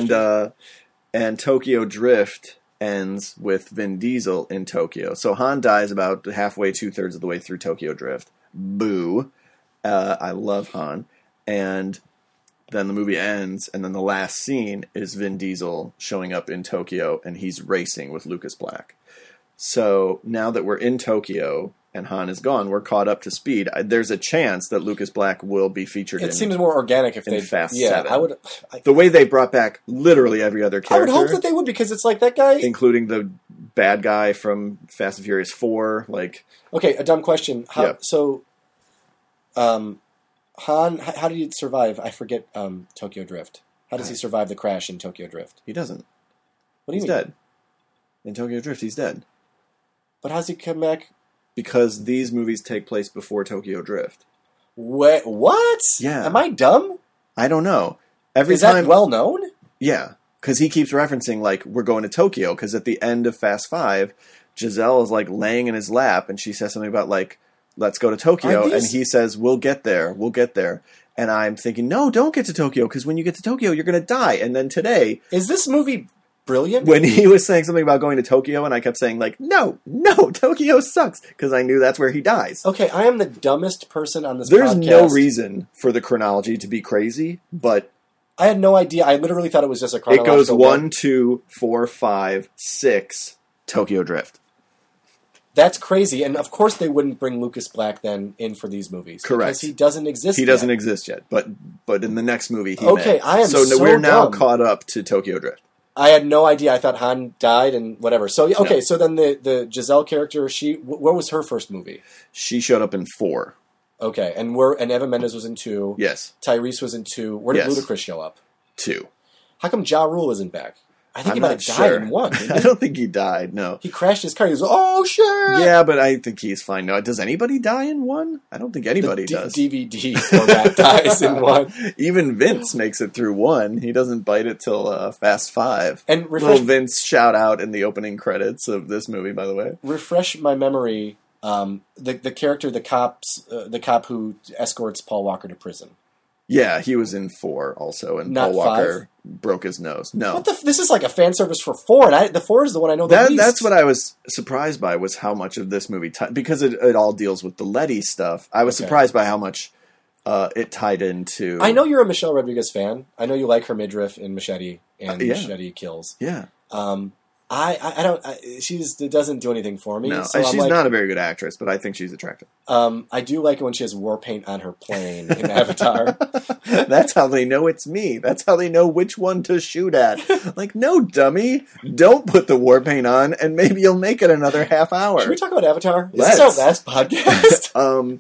And Tokyo Drift ends with Vin Diesel in Tokyo. So Han dies about halfway, 2/3 of the way through Tokyo Drift. Boo. I love Han. And then the movie ends, and then the last scene is Vin Diesel showing up in Tokyo, and he's racing with Lucas Black. So now that we're in Tokyo and Han is gone, we're caught up to speed. There's a chance that Lucas Black will be featured in... It seems more organic if they... Fast 7. I would... The way they brought back literally every other character... I would hope that they would, because it's like that guy... Including the bad guy from Fast and Furious 4, like... Okay, a dumb question. Han, how did he survive? I forget Tokyo Drift. How does he survive the crash in Tokyo Drift? He doesn't. What do you mean? He's dead. In Tokyo Drift, he's dead. But how's he come back? Because these movies take place before Tokyo Drift. What? Yeah. Am I dumb? I don't know. Is that well known? Yeah. Because he keeps referencing, like, we're going to Tokyo. Because at the end of Fast 5, Giselle is like laying in his lap, and she says something about like, let's go to Tokyo, and he says, we'll get there. And I'm thinking, no, don't get to Tokyo, because when you get to Tokyo, you're going to die. And then today... Is this movie brilliant? When he was saying something about going to Tokyo, and I kept saying, like, no, Tokyo sucks, because I knew that's where he dies. Okay, I am the dumbest person on this There's podcast. No reason for the chronology to be crazy, but... I had no idea. I literally thought it was just a chronological... It goes 1, 2, 4, 5, 6, Tokyo Drift. That's crazy, and of course they wouldn't bring Lucas Black then in for these movies. Correct. Because he doesn't exist yet. He doesn't exist yet, but in the next movie he may. I am so we're now dumb. caught up to Tokyo Drift. I had no idea. I thought Han died and whatever. So, okay, so then the Giselle character, where was her first movie? She showed up in 4. Okay, and Eva Mendes was in 2. Yes. Tyrese was in 2. Where did Ludacris show up? 2. How come Ja Rule isn't back? I think he might have died in 1. I don't think he died, no. He crashed his car. He was oh, shit! Yeah, but I think he's fine now. Does anybody die in 1? I don't think anybody does. DVD format dies in 1. Even Vince makes it through 1. He doesn't bite it till Fast 5. And little Vince shout out in the opening credits of this movie, by the way. Refresh my memory. The character, the cop who escorts Paul Walker to prison. Yeah, he was in 4 also, and Not Paul Walker 5? Broke his nose. No. This is like a fan service for 4, and the 4 is the one I know the least. That's what I was surprised by, was how much of this movie, because it all deals with the Letty stuff. I was surprised by how much it tied into... I know you're a Michelle Rodriguez fan. I know you like her midriff in Machete and Machete Kills. Yeah. I don't. She doesn't do anything for me. No, so she's not a very good actress, but I think she's attractive. I do like it when she has war paint on her plane in Avatar. That's how they know it's me. That's how they know which one to shoot at. Like, no, dummy, don't put the war paint on, and maybe you'll make it another half hour. Should we talk about Avatar? Is this our last podcast?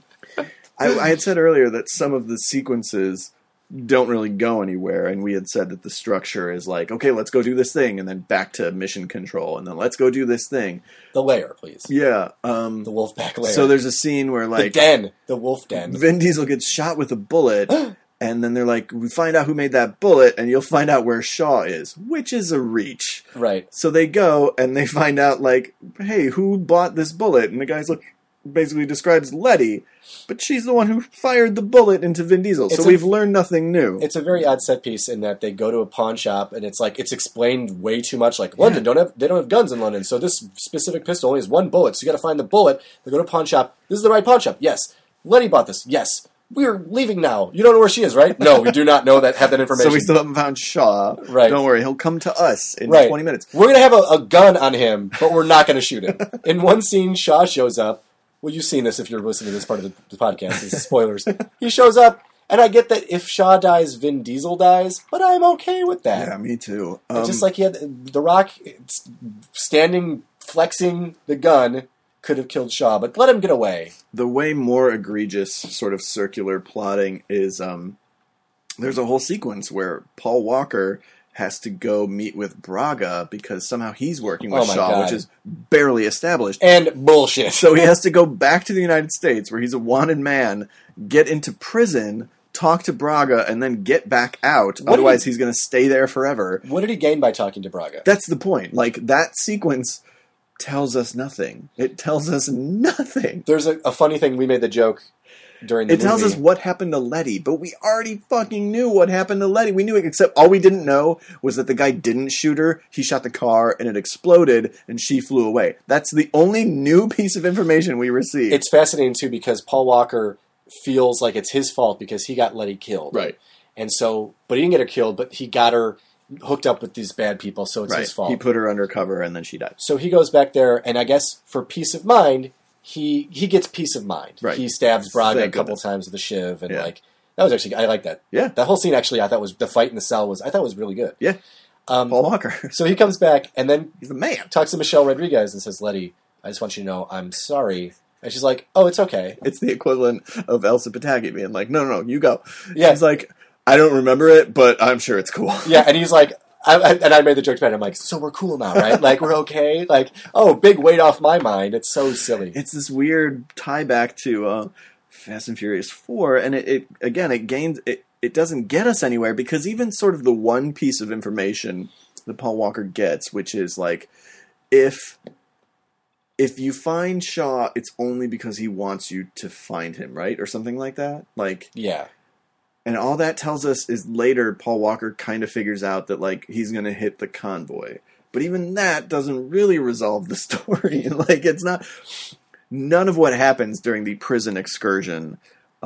I had said earlier that some of the sequences don't really go anywhere, and we had said that the structure is like, okay, let's go do this thing, and then back to mission control, and then let's go do this thing. The lair, please. Yeah. The Wolfpack lair. So there's a scene where, like... The wolf den. Vin Diesel gets shot with a bullet, and then they're like, we find out who made that bullet, and you'll find out where Shaw is, which is a reach. Right. So they go, and they find out, like, hey, who bought this bullet? And the guy's like, basically describes Letty, but she's the one who fired the bullet into Vin Diesel. So we've learned nothing new. It's a very odd set piece in that they go to a pawn shop and it's like it's explained way too much. Like London they don't have guns in London, so this specific pistol only has 1 bullet. So you got to find the bullet. They go to a pawn shop. This is the right pawn shop. Yes. Letty bought this. Yes. We're leaving now. You don't know where she is, right? No, we do not know that. Have that information. So we still haven't found Shaw. Right. Don't worry, he'll come to us in 20 minutes. We're gonna have a gun on him, but we're not gonna shoot him. In one scene, Shaw shows up. Well, you've seen this if you're listening to this part of the podcast. This is spoilers. He shows up, and I get that if Shaw dies, Vin Diesel dies, but I'm okay with that. Yeah, me too. Just like he had The Rock standing, flexing the gun could have killed Shaw, but let him get away. The way more egregious sort of circular plotting is there's a whole sequence where Paul Walker has to go meet with Braga because somehow he's working with Shaw, which is barely established. And bullshit. So he has to go back to the United States where he's a wanted man, get into prison, talk to Braga, and then get back out. Otherwise, he's going to stay there forever. What did he gain by talking to Braga? That's the point. Like, that sequence tells us nothing. It tells us nothing. There's a funny thing. We made the joke during the movie. It tells us what happened to Letty, but we already fucking knew what happened to Letty. We knew it, except all we didn't know was that the guy didn't shoot her, he shot the car, and it exploded, and she flew away. That's the only new piece of information we received. It's fascinating, too, because Paul Walker feels like it's his fault because he got Letty killed. Right. And so, but he didn't get her killed, but he got her hooked up with these bad people, so it's his fault. He put her undercover, and then she died. So he goes back there, and I guess for peace of mind, he gets peace of mind. Right. He stabs Braga a couple times with a shiv, and like that was actually I like that. Yeah, that whole scene actually I thought was the fight in the cell was really good. Yeah, Paul Walker. So he comes back and then he's the man. Talks to Michelle Rodriguez and says, "Letty, I just want you to know I'm sorry." And she's like, "Oh, it's okay." It's the equivalent of Elsa Pataki being like, "No, you go." Yeah, he's like, "I don't remember it, but I'm sure it's cool." Yeah, and he's like. I made the joke to him. I'm like, so we're cool now, right? Like, we're okay? Like, oh, big weight off my mind. It's so silly. It's this weird tie back to Fast and Furious 4, and it doesn't get us anywhere, because even sort of the one piece of information that Paul Walker gets, which is like, if if you find Shaw, it's only because he wants you to find him, right? Or something like that. Like, yeah. And all that tells us is later Paul Walker kind of figures out that, like, he's going to hit the convoy. But even that doesn't really resolve the story. Like, it's not... None of what happens during the prison excursion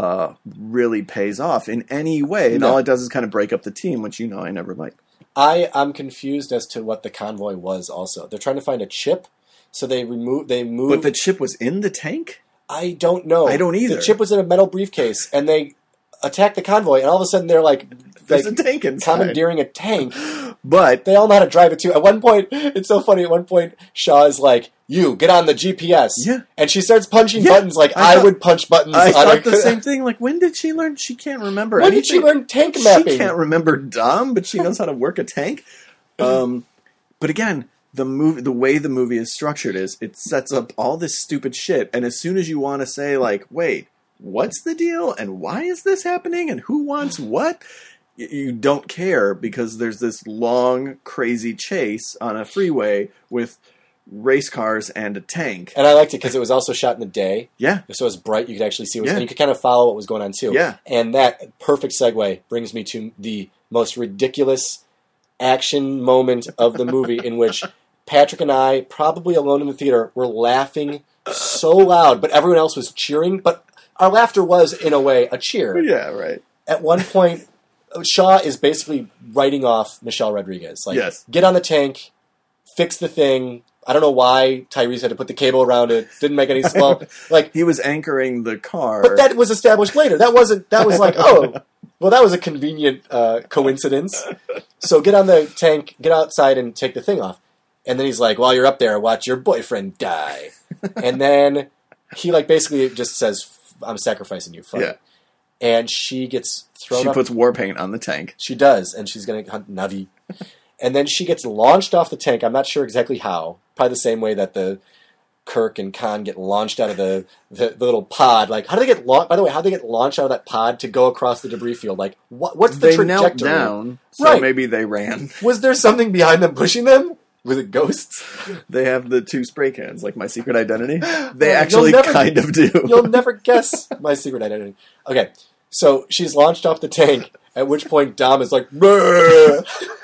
really pays off in any way. And all it does is kind of break up the team, which, I never liked. I'm confused as to what the convoy was also. They're trying to find a chip, so they move. But the chip was in the tank? I don't know. I don't either. The chip was in a metal briefcase, and they attack the convoy, and all of a sudden they're like there's a tank inside. Commandeering a tank. But they all know how to drive it too. At one point, it's so funny. At one point, Shaw is like, "You get on the GPS," and she starts punching buttons like I would punch buttons. I thought the same thing. Like, when did she learn? She can't remember. When did she learn tank mapping? She can't remember Dom, but she knows how to work a tank. But again, the way the movie is structured is it sets up all this stupid shit, and as soon as you want to say, like, wait, what's the deal, and why is this happening, and who wants what? You don't care because there's this long, crazy chase on a freeway with race cars and a tank. And I liked it because it was also shot in the day. Yeah. So it was bright. You could actually see and you could kind of follow what was going on too. Yeah. And that perfect segue brings me to the most ridiculous action moment of the movie in which Patrick and I, probably alone in the theater, were laughing so loud, but everyone else was cheering. But our laughter was, in a way, a cheer. Yeah, right. At one point, Shaw is basically writing off Michelle Rodriguez. Like, get on the tank, fix the thing. I don't know why Tyrese had to put the cable around it. Didn't make any sense. Like, he was anchoring the car. But that was established later. That was like, oh, well, that was a convenient coincidence. So get on the tank, get outside, and take the thing off. And then he's like, while you're up there, watch your boyfriend die. And then he, like, basically just says, I'm sacrificing you. Fuck. Yeah. And she gets thrown up. She puts war paint on the tank. She does, and she's going to hunt Navi. And then she gets launched off the tank. I'm not sure exactly how. Probably the same way that the Kirk and Khan get launched out of the little pod. Like, how do they get launched? By the way, how do they get launched out of that pod to go across the debris field? Like, what's the trajectory? They knelt down, so maybe they ran. Was there something behind them pushing them? Was it ghosts? They have the 2 spray cans, like My Secret Identity. They actually kind of do. You'll never guess My Secret Identity. Okay, so she's launched off the tank, at which point Dom is like, and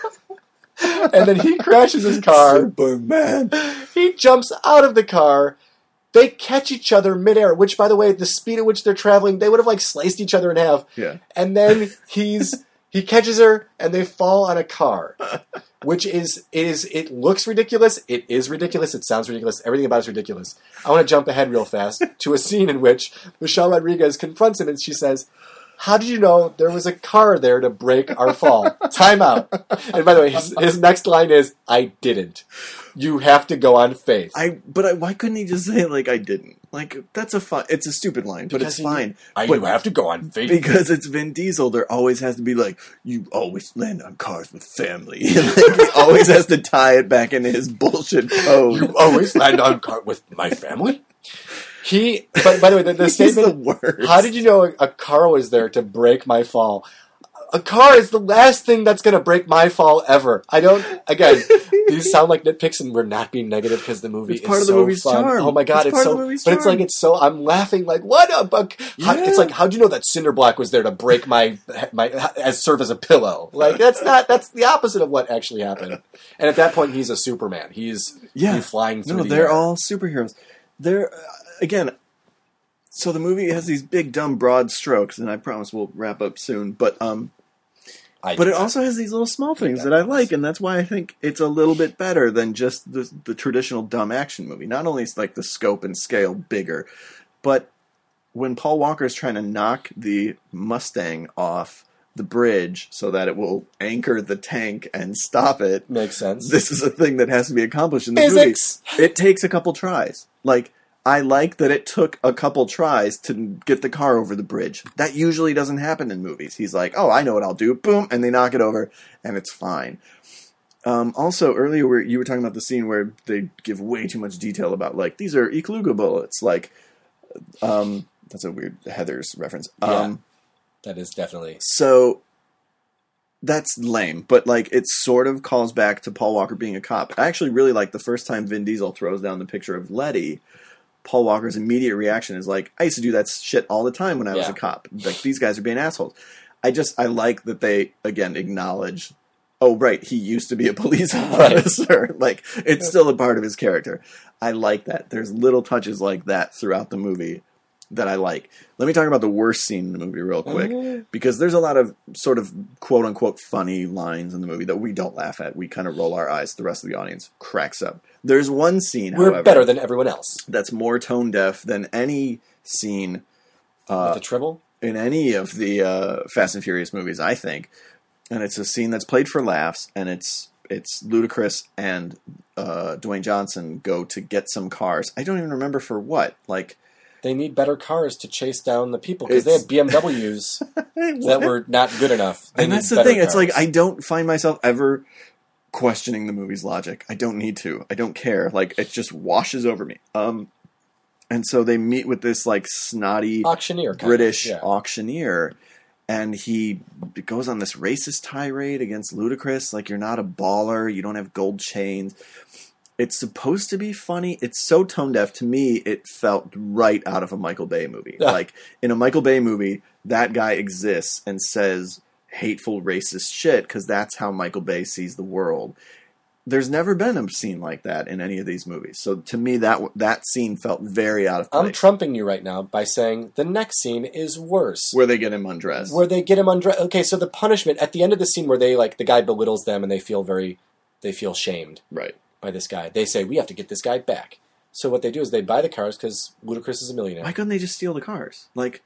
then he crashes his car. Superman. He jumps out of the car. They catch each other midair, which, by the way, the speed at which they're traveling, they would have, like, sliced each other in half. Yeah. And then he catches her, and they fall on a car. Which it looks ridiculous. It is ridiculous. It sounds ridiculous. Everything about it is ridiculous. I want to jump ahead real fast to a scene in which Michelle Rodriguez confronts him and she says, how did you know there was a car there to break our fall? Time out. And by the way, his next line is, I didn't. You have to go on faith. Why couldn't he just say, like, I didn't? Like, it's a stupid line, but it's fine. You have to go on faith. Because it's Vin Diesel, there always has to be like, you always land on cars with family. Like, he always has to tie it back into his bullshit code. You always land on car with my family? But by the way, the statement, the worst. How did you know a car was there to break my fall? A car is the last thing that's going to break my fall ever. Again, these sound like nitpicks and we're not being negative because the movie is so fun. It's part of the movie's charm. Oh my God, it's so, but it's like, I'm laughing like, what a buck. It's like, how'd you know that Cinderblock was there to break serve as a pillow? Like, that's the opposite of what actually happened. And at that point, he's a Superman. He's flying through the air. They're all superheroes. Again, so the movie has these big, dumb, broad strokes, and I promise we'll wrap up soon, but it also has these little small things that I like, and that's why I think it's a little bit better than just the traditional dumb action movie. Not only is, like, the scope and scale bigger, but when Paul Walker is trying to knock the Mustang off the bridge so that it will anchor the tank and stop it. Makes sense. This is a thing that has to be accomplished in the movie. It takes a couple tries. Like, I like that it took a couple tries to get the car over the bridge. That usually doesn't happen in movies. He's like, oh, I know what I'll do. Boom, and they knock it over, and it's fine. Also, earlier you were talking about the scene where they give way too much detail about, like, these are Ikaluga bullets. Like, that's a weird Heathers reference. Yeah, that is definitely. So, That's lame, but like it sort of calls back to Paul Walker being a cop. I actually really like the first time Vin Diesel throws down the picture of Letty. Paul Walker's immediate reaction is like, I used to do that shit all the time when I was a cop. Like, these guys are being assholes. I like that they, again, acknowledge, oh, right, he used to be a police officer. Right. Like, it's still a part of his character. I like that. There's little touches like that throughout the movie that I like. Let me talk about the worst scene in the movie real quick, because there's a lot of sort of quote-unquote funny lines in the movie that we don't laugh at. We kind of roll our eyes. The rest of the audience cracks up. There's one scene, however, we're better than everyone else. That's more tone-deaf than any scene with the Tribble? In any of the Fast and Furious movies, I think. And it's a scene that's played for laughs, and it's Ludacris and Dwayne Johnson go to get some cars. I don't even remember for what. Like, they need better cars to chase down the people because they had BMWs that were not good enough. And that's the thing. Cars. It's like I don't find myself ever questioning the movie's logic. I don't need to. I don't care. Like, it just washes over me. And so they meet with this like snotty auctioneer, British auctioneer, and he goes on this racist tirade against Ludacris. Like, you're not a baller. You don't have gold chains. It's supposed to be funny. It's so tone deaf. To me, it felt right out of a Michael Bay movie. Like, in a Michael Bay movie, that guy exists and says hateful, racist shit because that's how Michael Bay sees the world. There's never been a scene like that in any of these movies. So to me, that scene felt very out of place. I'm trumping you right now by saying the next scene is worse. Where they get him undressed. Okay, so the punishment at the end of the scene where they the guy belittles them and they feel shamed. Right. By this guy. They say, we have to get this guy back. So what they do is they buy the cars because Ludacris is a millionaire. Why couldn't they just steal the cars? Like,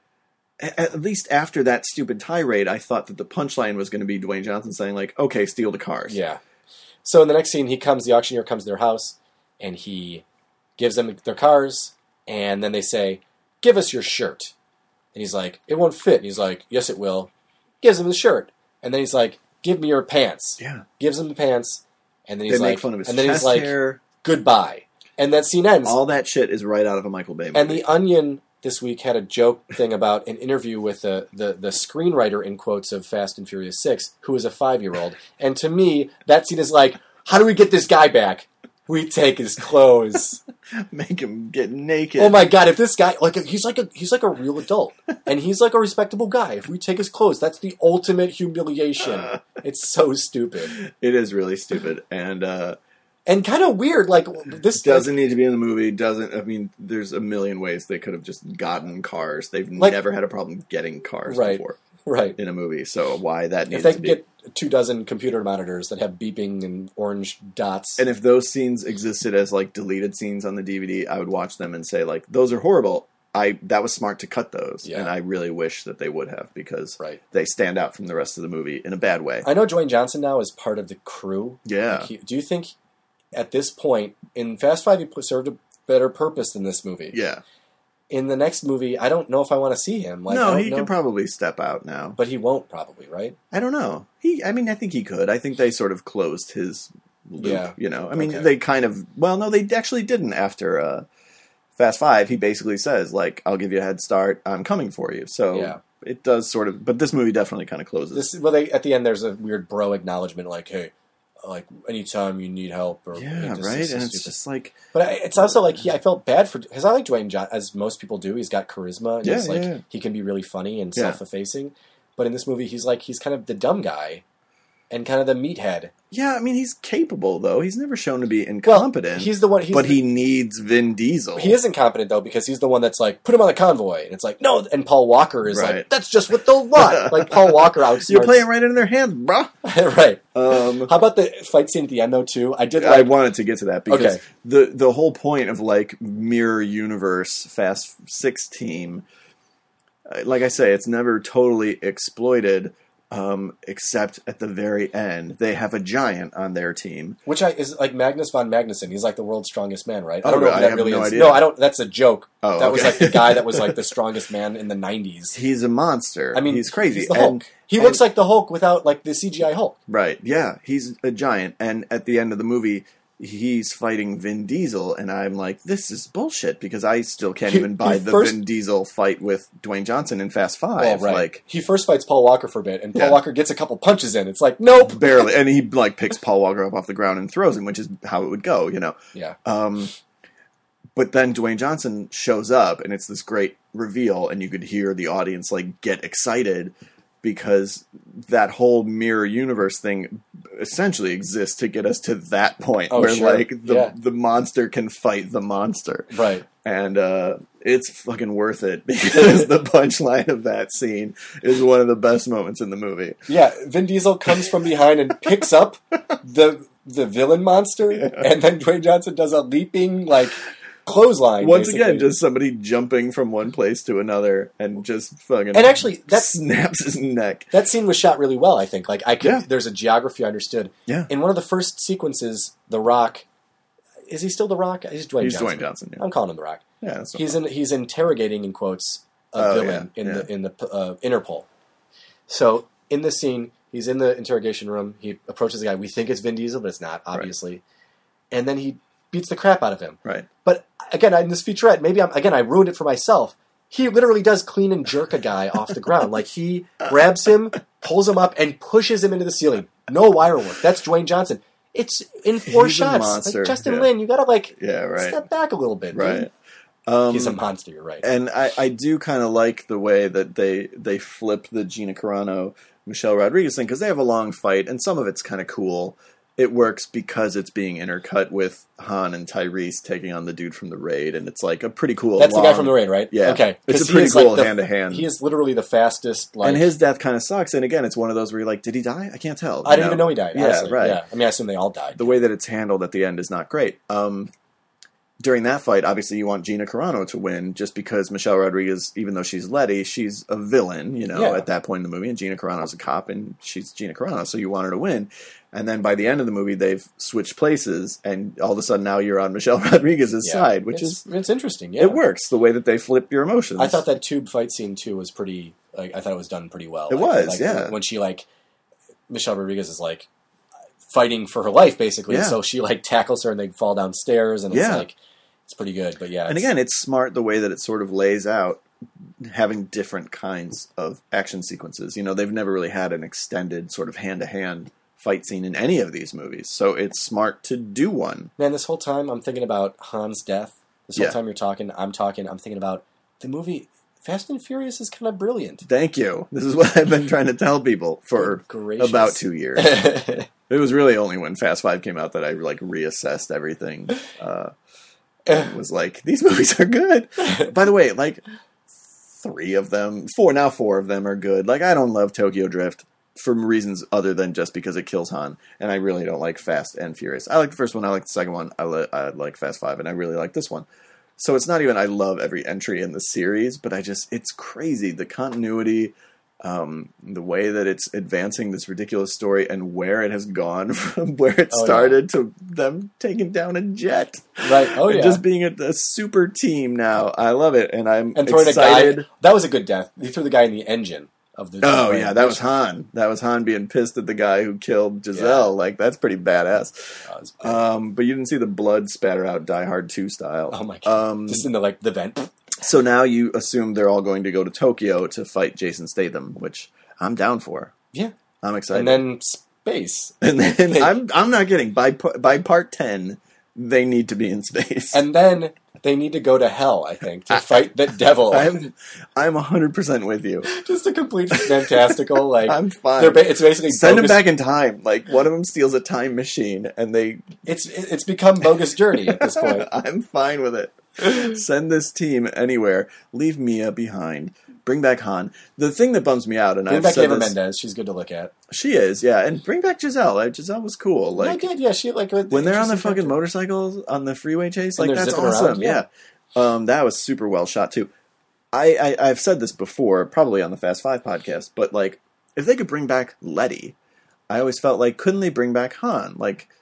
at least after that stupid tirade, I thought that the punchline was going to be Dwayne Johnson saying, like, okay, steal the cars. Yeah. So in the next scene, the auctioneer comes to their house, and he gives them their cars, and then they say, give us your shirt. And he's like, it won't fit. And he's like, yes, it will. Gives him the shirt. And then he's like, give me your pants. Yeah. Gives him the pants. And then he's they like, make fun of his and then chest he's like, hair. Goodbye. And that scene ends. All that shit is right out of a Michael Bay movie. And The Onion this week had a joke thing about an interview with the screenwriter, in quotes, of Fast and Furious 6, who is a 5-year-old. And to me, that scene is like, how do we get this guy back? We take his clothes. Make him get naked. Oh my god, if this guy, he's like a real adult. And he's like a respectable guy. If we take his clothes, that's the ultimate humiliation. It's so stupid. It is really stupid. And kind of weird. Like, this doesn't need to be in the movie. There's a million ways they could have just gotten cars. They've never had a problem getting cars before. Right. In a movie. So why that needs to be. If they could get 24 computer monitors that have beeping and orange dots. And if those scenes existed as like deleted scenes on the DVD, I would watch them and say, like, those are horrible. That was smart to cut those. Yeah. And I really wish that they would have, because they stand out from the rest of the movie in a bad way. I know Dwayne Johnson now is part of the crew. Yeah. Do you think at this point in Fast 5 he served a better purpose than this movie? Yeah. In the next movie, I don't know if I want to see him. No, he can probably step out now. But he won't probably, right? I don't know. I think he could. I think they sort of closed his loop, you know. I mean, they kind of... Well, no, they actually didn't after Fast 5. He basically says, like, I'll give you a head start. I'm coming for you. So it does sort of... But this movie definitely kind of closes. At the end, there's a weird bro acknowledgement, like, hey... Like, anytime you need help. Or, right? And it's just like... But it's also like, I felt bad for... Because I like Dwayne Johnson, as most people do. He's got charisma. And he can be really funny and self-effacing. But in this movie, he's kind of the dumb guy. And kind of the meathead. Yeah, I mean, he's capable, though. He's never shown to be incompetent. He's the one... But he needs Vin Diesel. He is incompetent, though, because he's the one that's like, put him on a convoy. And it's like, no. And Paul Walker is like, that's just what they'll want. Like, Paul Walker outsmarts... You're playing right into their hands, bro. Right. How about the fight scene at the end, though, too? I wanted to get to that, because the whole point of, like, Mirror Universe Fast 6 team, like I say, it's never totally exploited... except at the very end, they have a giant on their team, which is like Magnus von Magnuson. He's like the world's strongest man, right? I don't know if that really is. Idea. No, I don't. That's a joke. Oh, that was like the guy that was like the strongest man in the 90s. He's a monster. I mean, he's crazy. He's the Hulk. He looks like the Hulk without like the CGI Hulk. Right? Yeah, he's a giant. And at the end of the movie, he's fighting Vin Diesel, and I'm like, this is bullshit, because I still can't even buy Vin Diesel fight with Dwayne Johnson in Fast 5. Well, right. Like, he first fights Paul Walker for a bit, and Paul Walker gets a couple punches in. It's like, nope. Barely. And he, like, picks Paul Walker up off the ground and throws him, which is how it would go, you know? Yeah. But then Dwayne Johnson shows up, and it's this great reveal, and you could hear the audience, like, get excited, because that whole mirror universe thing essentially exists to get us to that point where like the monster can fight the monster. Right. And it's fucking worth it, because the punchline of that scene is one of the best moments in the movie. Yeah, Vin Diesel comes from behind and picks up the villain monster, and then Dwayne Johnson does a leaping, like, clothesline. Once again, just somebody jumping from one place to another and just fucking and actually that snaps his neck. That scene was shot really well, I think. Like there's a geography I understood. Yeah. In one of the first sequences, The Rock, is he still The Rock? He's Dwayne Johnson. Dwayne Johnson. Yeah. I'm calling him The Rock. Yeah, that's he's interrogating, in quotes, a villain in the Interpol. So in this scene, he's in the interrogation room. He approaches the guy. We think it's Vin Diesel, but it's not, obviously. Right. And then he beats the crap out of him. Right. But again, in this featurette, maybe I ruined it for myself. He literally does clean and jerk a guy off the ground. Like, he grabs him, pulls him up, and pushes him into the ceiling. No wire work. That's Dwayne Johnson. It's in 4 shots. Like, Justin Lin, you gotta step back a little bit. Right. He's a monster. You're right. And I do kind of like the way that they flip the Gina Carano, Michelle Rodriguez thing, because they have a long fight, and some of it's kind of cool. It works because it's being intercut with Han and Tyrese taking on the dude from the Raid, and it's like a pretty cool. That's the guy from the Raid, right? Yeah. Okay. It's a pretty cool hand-to-hand. He is literally the fastest. And his death kind of sucks. And again, it's one of those where you're like, did he die? I can't tell. I didn't even know he died. Yeah, right. Yeah. I mean, I assume they all died. The way that it's handled at the end is not great. During that fight, obviously you want Gina Carano to win, just because Michelle Rodriguez, even though she's Letty, she's a villain, at that point in the movie, and Gina Carano's a cop, and she's Gina Carano, so you want her to win. And then by the end of the movie, they've switched places, and all of a sudden now you're on Michelle Rodriguez's side, which it's interesting. Yeah, it works the way that they flip your emotions. I thought that tube fight scene too was pretty. I thought it was done pretty well. It was, when she Michelle Rodriguez is fighting for her life basically, so she tackles her and they fall downstairs, and it's it's pretty good. But yeah, and again, it's smart the way that it sort of lays out having different kinds of action sequences. They've never really had an extended sort of hand-to-hand fight scene in any of these movies, so it's smart to do one. Man, this whole time I'm thinking about Han's death. This whole time you're talking, I'm thinking about the movie Fast and Furious is kind of brilliant. Thank you. This is what I've been trying to tell people for about 2 years. It was really only when Fast 5 came out that I reassessed everything. It was like, these movies are good. By the way, 4 of them are good. I don't love Tokyo Drift for reasons other than just because it kills Han, and I really don't like Fast and Furious. I like the first one, I like the second one, I like Fast 5, and I really like this one. So it's not even I love every entry in the series, but it's crazy. The continuity, the way that it's advancing this ridiculous story, and where it has gone from where it started to them taking down a jet. Right. Oh, and just being a super team now. I love it, and I'm excited. A guy, that was a good death. He threw the guy in the engine of the... Oh, yeah, that was Han. That was Han being pissed at the guy who killed Giselle. That's pretty badass. But you didn't see the blood spatter out Die Hard 2 style. Oh, my God. Just in the vent. So now you assume they're all going to go to Tokyo to fight Jason Statham, which I'm down for. Yeah. I'm excited. And then space. And then I'm not kidding. By part 10, they need to be in space. And then they need to go to hell, I think, to fight the devil. I'm 100% with you. Just a complete fantastical, I'm fine. It's basically send them back in time. One of them steals a time machine, and it's become Bogus Journey at this point. I'm fine with it. Send this team anywhere. Leave Mia behind. Bring back Han. The thing that bums me out, and I've said Eva Mendes. She's good to look at. She is, yeah. And bring back Giselle. Giselle was cool. I did, yeah. She when they're on the fucking motorcycles on the freeway chase, that's awesome. Around, yeah. That was super well shot too. I've said this before, probably on the Fast 5 podcast, but if they could bring back Letty, I always felt couldn't they bring back Han?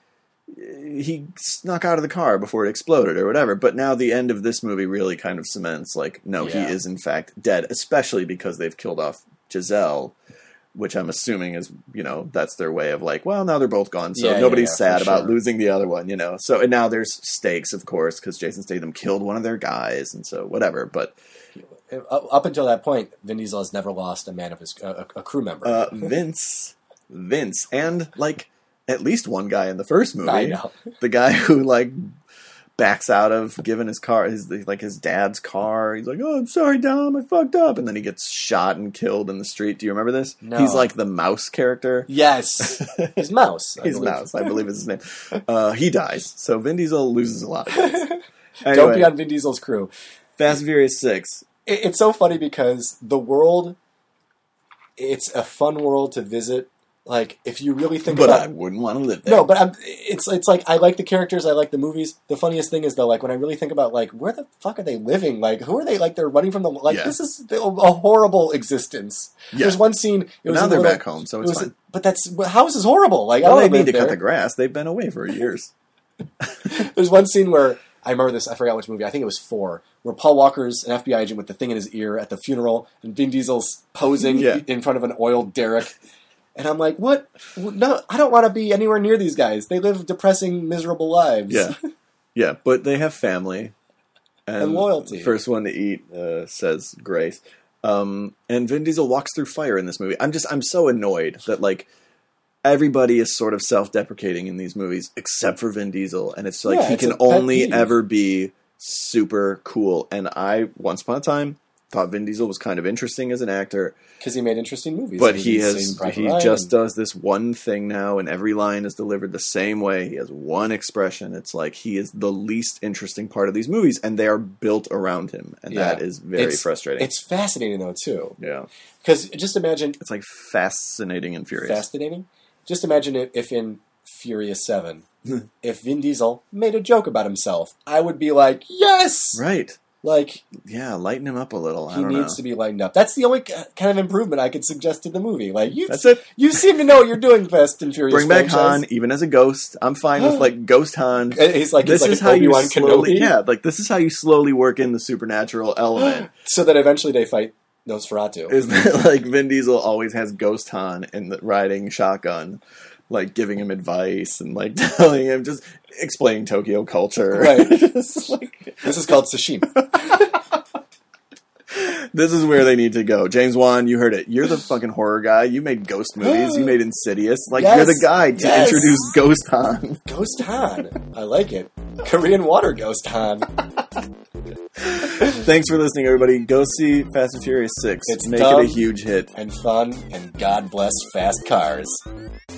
He snuck out of the car before it exploded or whatever, but now the end of this movie really kind of cements he is in fact dead, especially because they've killed off Giselle. which I'm assuming is, that's their way of like, well, now they're both gone, so nobody's sad about losing the other one, So, and now there's stakes, of course, because Jason Statham killed one of their guys, and so whatever, but... Up until that point, Vin Diesel has never lost a man of his a crew member. Vince, and like at least one guy in the first movie. I know. The guy who like backs out of giving his car, his dad's car. He's like, "Oh, I'm sorry, Dom, I fucked up," and then he gets shot and killed in the street. Do you remember this? No. He's like the mouse character. Yes, he's Mouse. He's Mouse. I believe is his name. He dies, so Vin Diesel loses a lot of guys. Anyway, don't be on Vin Diesel's crew. Fast and Furious 6. It's so funny because the world, it's a fun world to visit. Like, if you really think about it. But I wouldn't want to live there. No, but it's like, I like the characters, I like the movies. The funniest thing is, though, like, when I really think about, like, where the fuck are they living? Like, who are they? Like, they're running from the... Like, this is a horrible existence. Yeah. There's one scene... Now they're back home, so it's fine. But how is this horrible? Like, well, they need to cut the grass. They've been away for years. There's one scene where... I remember this, I forgot which movie, I think it was 4, where Paul Walker's an FBI agent with the thing in his ear at the funeral, and Vin Diesel's posing in front of an oiled derrick. And I'm like, what? No, I don't want to be anywhere near these guys. They live depressing, miserable lives. Yeah. Yeah, but they have family. And loyalty. The first one to eat, says Grace. And Vin Diesel walks through fire in this movie. I'm so annoyed that, like, everybody is sort of self-deprecating in these movies, except for Vin Diesel. And it's like he can only ever be super cool. And I, once upon a time, thought Vin Diesel was kind of interesting as an actor. Because he made interesting movies. But he just does this one thing now, and every line is delivered the same way. He has one expression. It's like he is the least interesting part of these movies, and they are built around him. And that is very frustrating. It's fascinating, though, too. Yeah. Because just imagine... It's like fascinating and furious. Fascinating? Just imagine if in Furious 7, if Vin Diesel made a joke about himself, I would be like, yes! Right. Like... Yeah, lighten him up a little. He needs to be lightened up. That's the only kind of improvement I could suggest to the movie. Like, that's it. You seem to know what you're doing, Fast and Furious Bring back Han, even as a ghost. I'm fine with, like, Ghost Han. He's like Obi-Wan Kenobi. Yeah, like, this is how you slowly work in the supernatural element. So that eventually they fight Nosferatu. Is that, like, Vin Diesel always has Ghost Han riding shotgun, like, giving him advice and, like, telling him, just explaining Tokyo culture. Right. This is called sashimi. This is where they need to go. James Wan, you heard it. You're the fucking horror guy. You made ghost movies. You made Insidious. Like, you're the guy to introduce Ghost Han. Ghost Han. I like it. Korean water Ghost Han. Thanks for listening, everybody. Go see Fast and Furious 6. It's Make it a huge hit. And fun, and God bless fast cars.